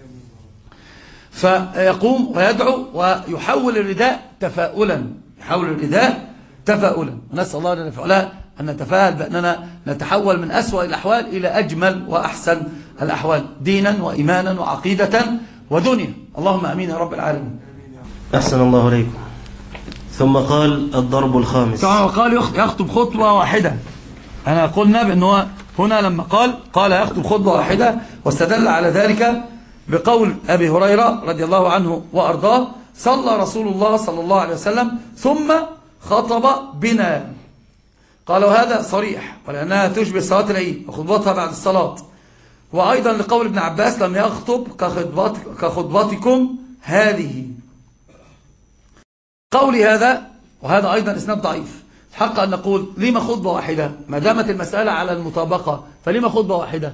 فيقوم ويدعو ويحول الرداء تفاؤلا، يحول الرداء تفاؤلا. نسأل الله جل وعلا أن نتفاءل بأننا نتحول من أسوأ الأحوال إلى أجمل وأحسن الأحوال، دينا وإيمانا وعقيدة ودنيا. اللهم أمين يا رب العالمين. أحسن الله إليكم. ثم قال الضرب الخامس. كما قال يخطب خطوة واحدة. أنا قلنا بأنه هنا لما قال قال يخطب خطوة واحدة، واستدل على ذلك بقول أبي هريرة رضي الله عنه وأرضاه: صلى رسول الله صلى الله عليه وسلم ثم خطب بنا. قالوا هذا صريح، ولأنها تشبه صلاة العيد وخطبتها بعد الصلاة. وأيضا لقول ابن عباس: لم يخطب كخطبتكم هذه. قولي هذا، وهذا أيضا إسناد ضعيف، حق أن نقول لما خطبة واحدة؟ ما دامت المسألة على المطابقة فلما خطبة واحدة؟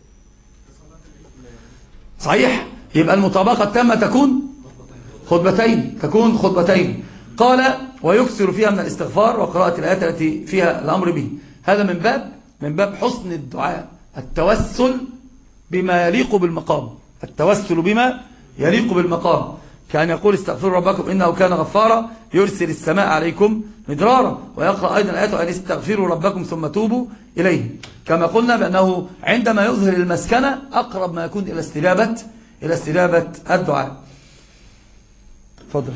صحيح، يبقى المطابقة التامة تكون خطبتين، تكون خطبتين. قال: ويكثر فيها من الاستغفار وقراءة الآيات التي فيها الأمر به. هذا من باب من باب حسن الدعاء، التوسل بما يليق بالمقام، التوسل بما يليق بالمقام، كان يقول: استغفروا ربكم إنه كان غفارا يرسل السماء عليكم مدرارا. ويقرأ أيضا آيات: أن استغفروا ربكم ثم توبوا إليه. كما قلنا بأنه عندما يظهر المسكنة أقرب ما يكون إلى استجابة إلى استجابة الدعاء. تفضل.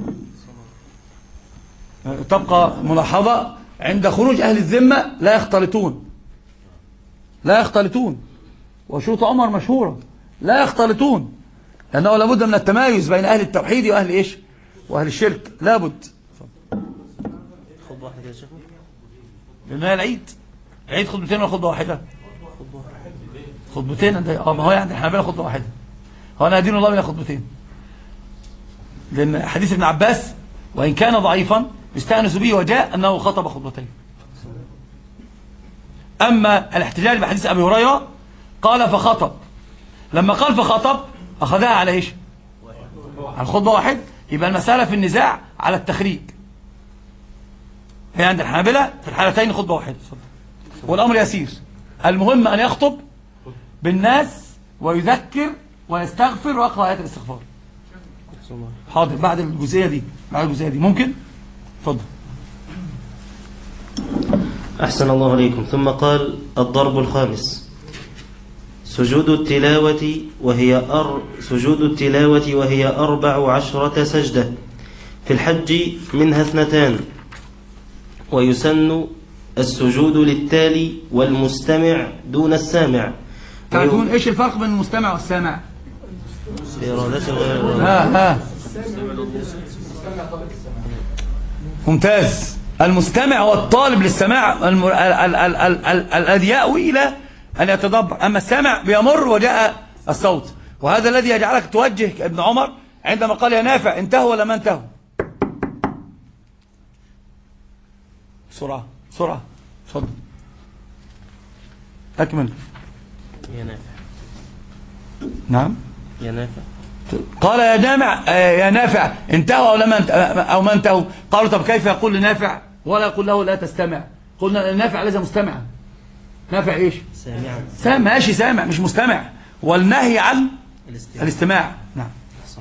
تبقى ملاحظة: عند خروج أهل الذمة لا يختلطون، لا يختلطون، وشروط عمر مشهورة، لا يختلطون، لأنه لابد من التمايز بين أهل التوحيد وأهل إيش؟ وأهل الشرك، لابد. خطبة واحدة يا شيخ؟ لأنها العيد، العيد خطبتين ولا خطبة واحدة؟ خطبتين. اه ما هو يعني احنا بلا خطبة واحدة، هو أنا دين الله بلا خطبتين، لأن حديث ابن عباس وإن كان ضعيفا يستأنس به وجاء أنه خطب خطبتين. أما الاحتجاج بحديث أبي هريرة قال فخطب، لما قال فخطب أخذها على إيش؟ على خطبة واحد. يبقى المسألة في النزاع على التخريج، هي عند الحنابلة في الحالتين خطبة واحدة، والأمر يسير. المهم أن يخطب بالناس ويذكر ويستغفر ويقرأ آيات الاستغفار. حاضر بعد الجزئية دي، بعد الجزئية دي ممكن؟ اتفضل. أحسن الله عليكم. ثم قال: الضرب الخامس سجود التلاوة وهي أر سجود التلاوة وهي أربع عشرة سجدة في الحج، منها اثنتان، ويسن السجود للتالي والمستمع دون السامع. تعرفون ايش الفرق بين المستمع والسامع؟ إرادته غير ها ها ممتاز. المستمع هو الطالب للسماع الذي يأوي إلى أن يتدبر، أما السامع بيمر وجاء الصوت، وهذا الذي يجعلك توجه ابن عمر عندما قال: يا نافع انتهوا ولا ما انتهوا؟ بسرعة بسرعة اتفضل أكمل. يا نافع. نعم يا نافع. قال: يا جامع يا نافع انتهوا أو لما أو ما انتهوا؟ قالوا: طب كيف يقول لنافع ولا يقول له لا تستمع؟ قلنا نافع لازم مستمع. نافع ايش؟ سامع. سامع ماشي، سامع مش مستمع، والنهي عن الاستماع, الاستماع. نعم.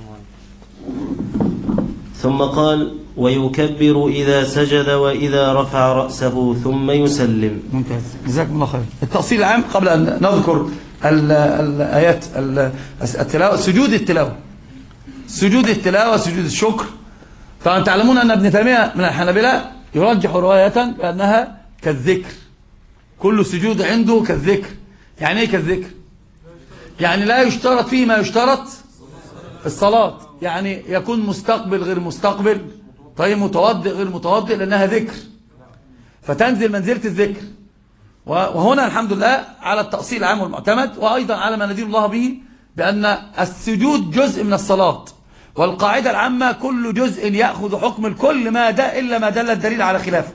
ثم قال: ويكبر إذا سجد وإذا رفع رأسه ثم يسلم. ممتاز، جزاكم الله خير. التأصيل العام قبل أن نذكر الآيات التلاوة: سجود التلاوة، سجود التلاوة، سجود الشكر. طبعا تعلمون أن ابن تيمية من الحنابلة يرجح رواية بأنها كالذكر، كل سجود عنده كالذكر. يعني ايه كالذكر؟ يعني لا يشترط فيه ما يشترط في الصلاة، يعني يكون مستقبل غير مستقبل، طيب متوضئ غير متوضئ، لأنها ذكر فتنزل منزلة الذكر. وهنا الحمد لله على التأصيل العام والمعتمد، وأيضا على ما ندين الله به بأن السجود جزء من الصلاة، والقاعدة العامة: كل جزء يأخذ حكم الكل ما دا إلا ما دل الدليل على خلافه.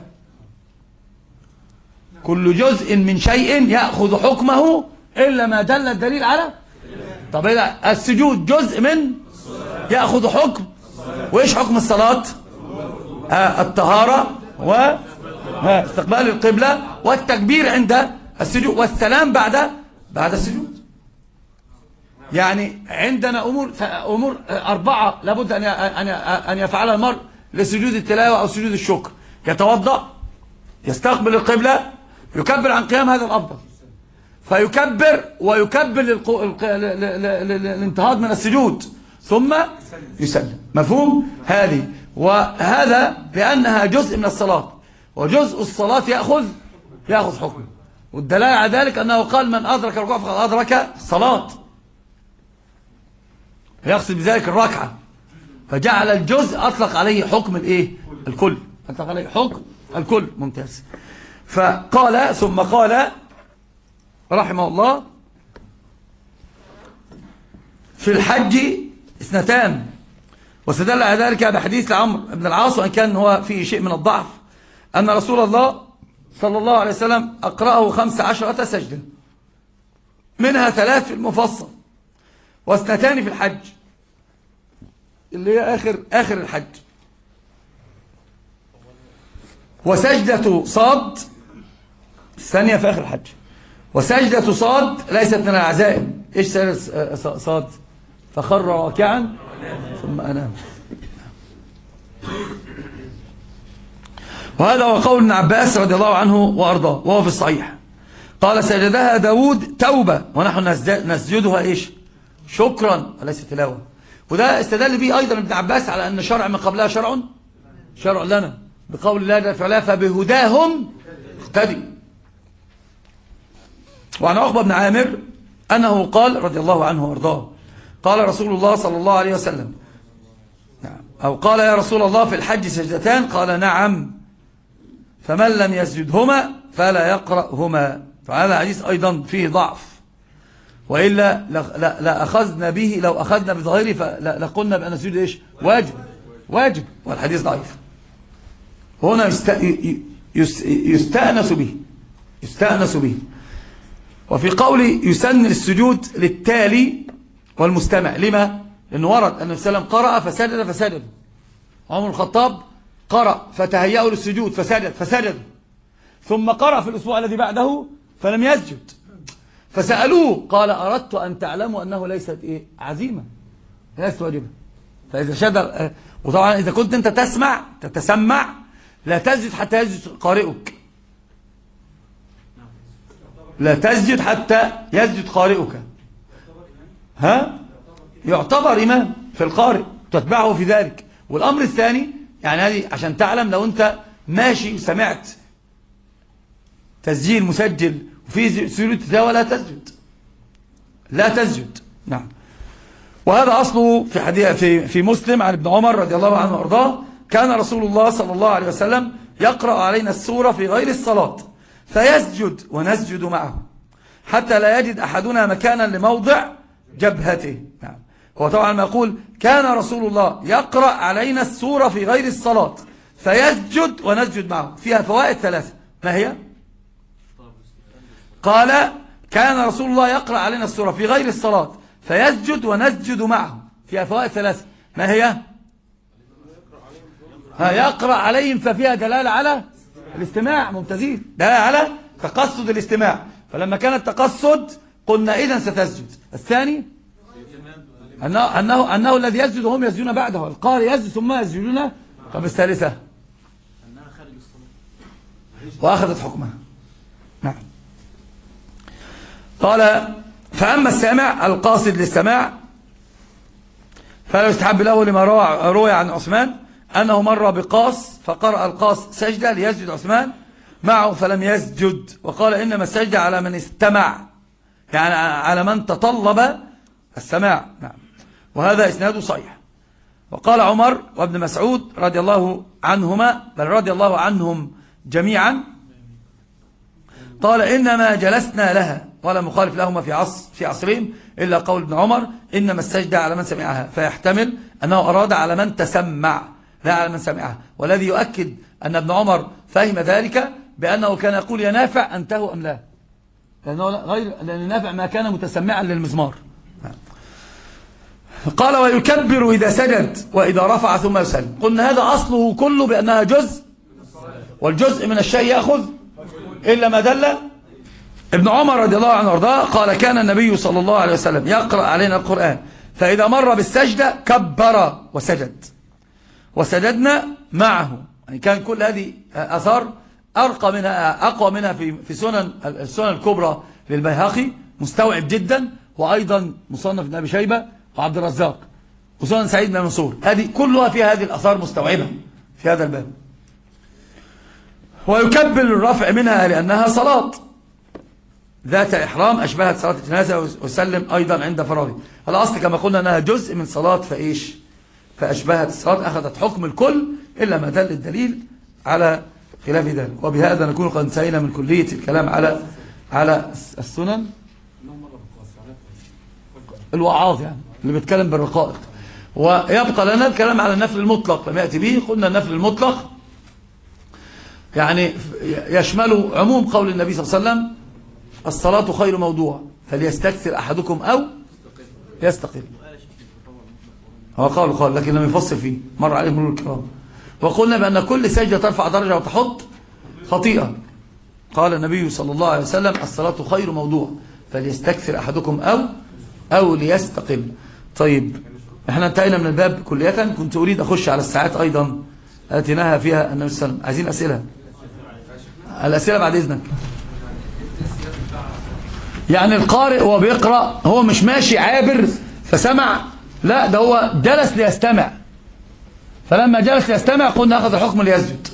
كل جزء من شيء يأخذ حكمه إلا ما دل الدليل على. طب إذا السجود جزء من يأخذ حكم، وإيش حكم الصلاة؟ آه الطهارة واستقبال القبلة والتكبير عند السجود والسلام بعد بعد السجود. يعني عندنا أمور أمور أربعة لابد أن أن يفعلها المرء لسجود التلاوة أو سجود الشكر: يتوضأ، يستقبل القبلة، يكبر عن قيام، هذا الأفضل، فيكبر ويكبر للانتهاض من السجود ثم يسلم. مفهوم هذه؟ وهذا لأنها جزء من الصلاة، وجزء الصلاة يأخذ يأخذ حكمه، والدلالة على ذلك أنه قال: من أدرك الركوع فقد أدرك الصلاة، يقصد بذلك الركعة، فجعل الجزء أطلق عليه حكم الإيه؟ الكل، أطلق عليه حكم الكل. ممتاز. فقال ثم قال رحمه الله: في الحج اثنتان، واستدل على ذلك بحديث لعمرو بن العاص، وان كان هو فيه شيء من الضعف، ان رسول الله صلى الله عليه وسلم اقرأه خمس عشرة سجدة، منها ثلاث في المفصل واثنتان في الحج، اللي هي اخر اخر الحج. وسجدة صاد الثانية في آخر الحج، وسجدة صاد ليست من العزائم. إيش سجدة صاد؟ فخر راكعا ثم أنام. وهذا هو قول ابن عباس رضي الله عنه وأرضاه، وهو في الصحيح. قال: سجدها داود توبة ونحن نسجدها إيش؟ شكرا وليس تلاوة. وده استدل به أيضا ابن عباس على أن شرع من قبلها شرع شرع لنا، بقول الله جل وعلا: فبهداهم اقتدي. وعن عقبة بن عامر أنه قال رضي الله عنه وارضاه: قال رسول الله صلى الله عليه وسلم، أو قال: يا رسول الله في الحج سجدتان؟ قال: نعم، فمن لم يسجدهما فلا يقرأهما. فهذا حديث أيضا فيه ضعف، وإلا لأخذنا به، لو أخذنا بظاهره فلقلنا بأن السجود إيش؟ واجب واجب، والحديث ضعيف. هنا يستأنس به يستأنس به. وفي قوله يسن السجود للتالي والمستمع. لما؟ لأنه ورد أن النبي صلى الله عليه وسلم قرأ فسجد فسجد، عمر الخطاب قرأ فتهيأوا للسجود فسجد فسجد، ثم قرأ في الأسبوع الذي بعده فلم يسجد، فسألوه قال: أردت أن تعلموا أنه ليست إيه؟ عزيمة، ليست واجبة، فإذا شد، وطبعا إذا كنت أنت تسمع تتسمع لا تسجد حتى يسجد قارئك، لا تسجد حتى يسجد قارئك. ها؟ يعتبر إمام في القارئ، تتبعه في ذلك. والأمر الثاني يعني هذه عشان تعلم، لو أنت ماشي وسمعت تسجيل مسجل وفي سجود تلاوة لا تسجد، لا تسجد. نعم. وهذا أصله في حديث في في مسلم عن ابن عمر رضي الله عنه وارضاه، كان رسول الله صلى الله عليه وسلم يقرأ علينا السورة في غير الصلاة فيسجد ونسجد معه حتى لا يجد أحدنا مكانا لموضع جبهته. نعم. هو طبعا ما يقول كان رسول الله يقرأ علينا السورة في غير الصلاة فيسجد ونسجد معه، فيها فوائد ثلاثة. ما هي؟ قال كان رسول الله يقرأ علينا السورة في غير الصلاة فيسجد ونسجد معه، فيها فوائد ثلاثة. ما هي؟ ها، يقرأ عليهم ففيها دلالة على الاستماع. ممتازين. دلالة على تقصد الاستماع، فلما كان التقصد قلنا إذن ستسجد. الثاني أنه, أنه, أنه الذي يسجد وهم يسجدون بعده، القارئ يسجد ثم يسجدون. طب الثالثة وأخذت حكمها. نعم. قال فأما السامع القاصد للسماع فلا يستحب له لما روي عن عثمان أنه مر بقاص فقرأ القاص سجدة ليسجد عثمان معه فلم يسجد، وقال إنما السجدة على من استمع، يعني على من تطلب السماع. نعم. وهذا إسناده صحيح. وقال عمر وابن مسعود رضي الله عنهما، بل رضي الله عنهم جميعا، قال إنما جلسنا لها، ولا مخالف لهما في عصر في عصرهم إلا قول ابن عمر إنما السجدة على من سمعها، فيحتمل أنه أراد على من تسمع لا على من سمعها. والذي يؤكد أن ابن عمر فهم ذلك بأنه كان يقول يا نافع أنته أم لا، لأنه غير لأن نافع ما كان متسمعا للمزمار. قال ويكبر إذا سجد وإذا رفع ثم يسلم. قلنا هذا أصله كله بأنها جزء، والجزء من الشيء يأخذ إلا ما دل. ابن عمر رضي الله عنه وارضاه قال كان النبي صلى الله عليه وسلم يقرأ علينا القرآن فإذا مر بالسجدة كبر وسجد وسجدنا معه. يعني كان كل هذه أثار أرقى منها أقوى منها في في سنن السنن الكبرى للبيهقي، مستوعب جدا، وأيضا مصنف ابن أبي شيبة وعبد الرزاق وسنن سعيد بن منصور، هذه كلها فيها هذه الأثار مستوعبة في هذا الباب. ويكبر الرفع منها لأنها صلاة ذات إحرام أشبهت صلاة الجنازة، وسلم أيضا عند فراغه. الأصل كما قلنا أنها جزء من صلاة فإيش فأشبهت الصلاة، أخذت حكم الكل إلا ما دل الدليل على خلاف ذلك. وبهذا نكون قد انتهينا من كلية الكلام على على السنن الوعاظ، يعني اللي بيتكلم بالرقائق. ويبقى لنا الكلام على النفل المطلق لم يأتي به. قلنا النفل المطلق يعني يشمل عموم قول النبي صلى الله عليه وسلم الصلاة خير موضوع فليستكثر أحدكم أو يستقل. هو قال قال لكن لم يفصل فيه، مر عليه مرور الكرام. وقلنا بأن كل سجدة ترفع درجة وتحط خطيئة. قال النبي صلى الله عليه وسلم الصلاة خير موضوع فليستكثر أحدكم أو أو ليستقل. طيب احنا انتهينا من الباب كلية. كنت أريد أخش على الساعات أيضا آتيناها فيها النبي صلى الله عليه وسلم. عايزين أسئلة، الأسئلة بعد إذنك. يعني القارئ هو بيقرأ هو مش ماشي عابر فسمع، لا ده هو جلس ليستمع، فلما جلس ليستمع قلنا أخذ الحكم ليسجد.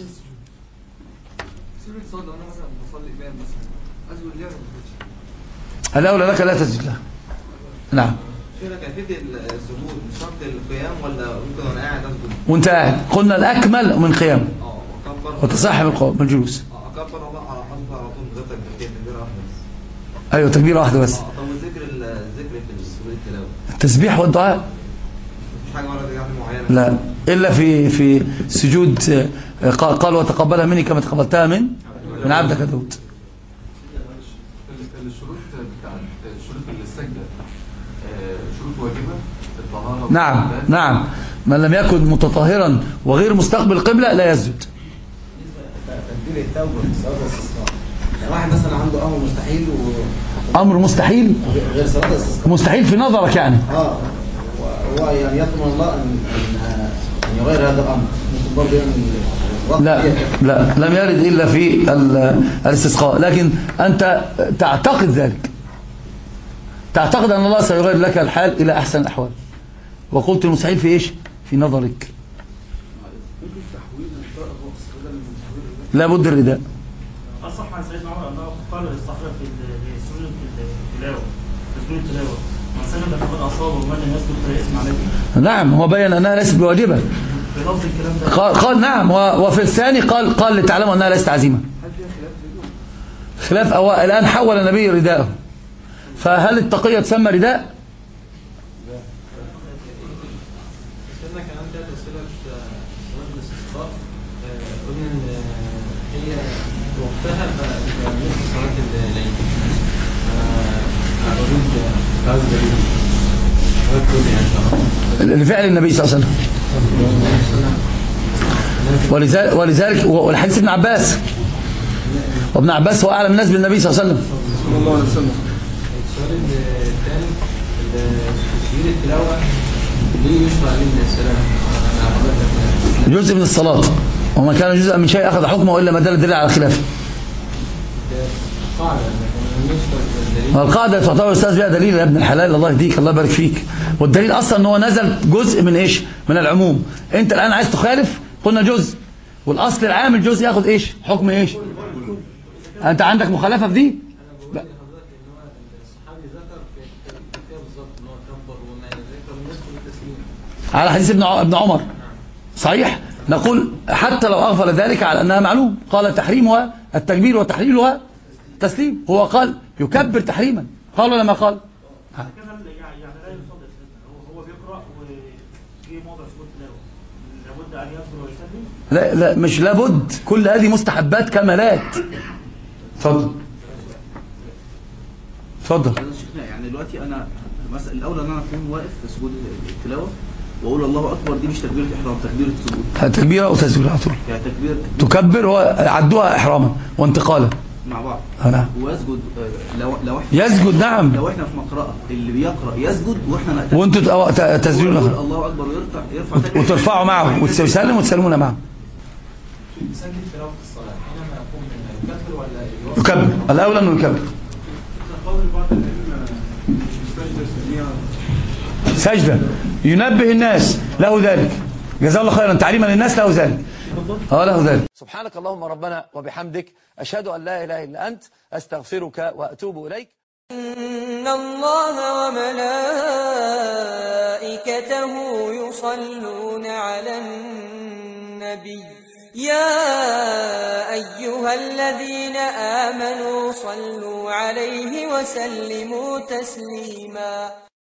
الأولى لك لا تسجد له. نعم. كيفية السجود شرط القيام ولا ممكن وانا قاعد اسجد؟ وانت قاعد قلنا الأكمل من قيام وتصحب القوم من الجلوس. أكبر الله على حسب على طول غير تكبيرة واحدة بس. أيوة تكبيرة واحدة بس. طب الذكر الذكر في سورة التلاوة التسبيح والدعاء مش حاجة مرة يعني معينة؟ لا، إلا في في سجود قال وتقبلها مني كما تقبلتها من من عبدك داود. الشروط بتاعت شروط السجدة شروط واجبة الطهارة. نعم نعم، من لم يكن متطهرا وغير مستقبل القبلة لا يسجد. تكبير التوبة صلاة الاستسقاء، يعني واحد مثلا عنده أمر مستحيل و... أمر مستحيل غير صلاة الاستسقاء مستحيل في نظرك يعني اه هو يعني يطلب من الله ان ان يغير هذا الامر، ممكن برضه يعمل لا لا لم يرد إلا في الاستسقاء، لكن أنت تعتقد ذلك، تعتقد أن الله سيغير لك الحال إلى أحسن الأحوال. وقلت المستحيل في إيش؟ في نظرك. لا بد الرداء. أصح عن سيدنا عمر أنه قال للصحابة في سجود التلاوة في سجود التلاوة من سجد فقد أصاب ومن لم يسجد فلا إثم عليه. نعم، هو بين أنها ليست بواجبة. بلفظ الكلام ده قال, قال نعم، وفي الثاني قال قال لتعلموا أنها ليست عزيمة. خلاف أو الآن حول النبي رداءه، فهل التقية تسمى رداء؟ سيدنا كان عندي أسئلة في صلاة الاستسقاء، قلنا إن هي وقتها مثل صلاة الليل. أريد هذا الدليل. لفعل النبي صلى الله عليه وسلم، ولذلك ولذلك والحديث ابن عباس، وابن عباس هو أعلم الناس بالنبي صلى الله عليه وسلم. صلى الله عليه وسلم. السؤال الثاني، تسجيل التلاوة ليه يشرع لنا السلام؟ جزء من الصلاة، وما كان جزءا من شيء أخذ حكمه إلا ما دل الدليل على خلافه. القاعدة تعتبر أستاذ بها دليل يا ابن الحلال، الله يهديك الله يبارك فيك. والدليل أصلا أنه نزل جزء من إيش؟ من العموم. أنت الآن عايز تخالف، قلنا جزء، والأصل العام الجزء يأخذ إيش؟ حكم إيش؟ أنت عندك مخالفة في دي؟ لا. على حديث ابن ابن عمر صحيح، نقول حتى لو أغفل ذلك على أنها معلوم. قال تحريمها التكبير وتحليلها تسليم، هو قال يكبر تحريما، قال ولا ما قال؟ يعني لا يصلي هو بيقرأ وفي موضع سجود تلاوة لابد أن يصبر ويسلم؟ لا لا مش لابد، كل هذه مستحبات كمالات. اتفضل اتفضل. شيخنا يعني دلوقتي انا مثلا الاولى ان انا اكون واقف في سجود التلاوه واقول الله اكبر، دي مش تكبيره احرام، تكبيره سجود. تكبيره او تسجيل على طول. يعني تكبير تكبر، هو عدوها احراما وانتقالا مع بعض. نعم. ويسجد لو لو احنا يسجد نعم. لو احنا في مقرأة اللي بيقرأ يسجد واحنا وانتوا تسجدون الله اكبر ويرفع يرفع وترفعوا معه وتسلموا وتسلمون معه. يسجد التلاوة في الصلاة حينما يقوم منها يكبر ولا يكبر؟ الاولى انه يكبر. سجدة ينبه الناس له ذلك، جزاه الله خيرا تعليما للناس له ذلك. اه له ذلك. سبحانك اللهم ربنا وبحمدك، أشهد أن لا إله إلا أنت، أستغفرك وأتوب إليك. إن الله وملائكته يصلون على النبي يا أيها الذين آمنوا صلوا عليه وسلموا تسليما.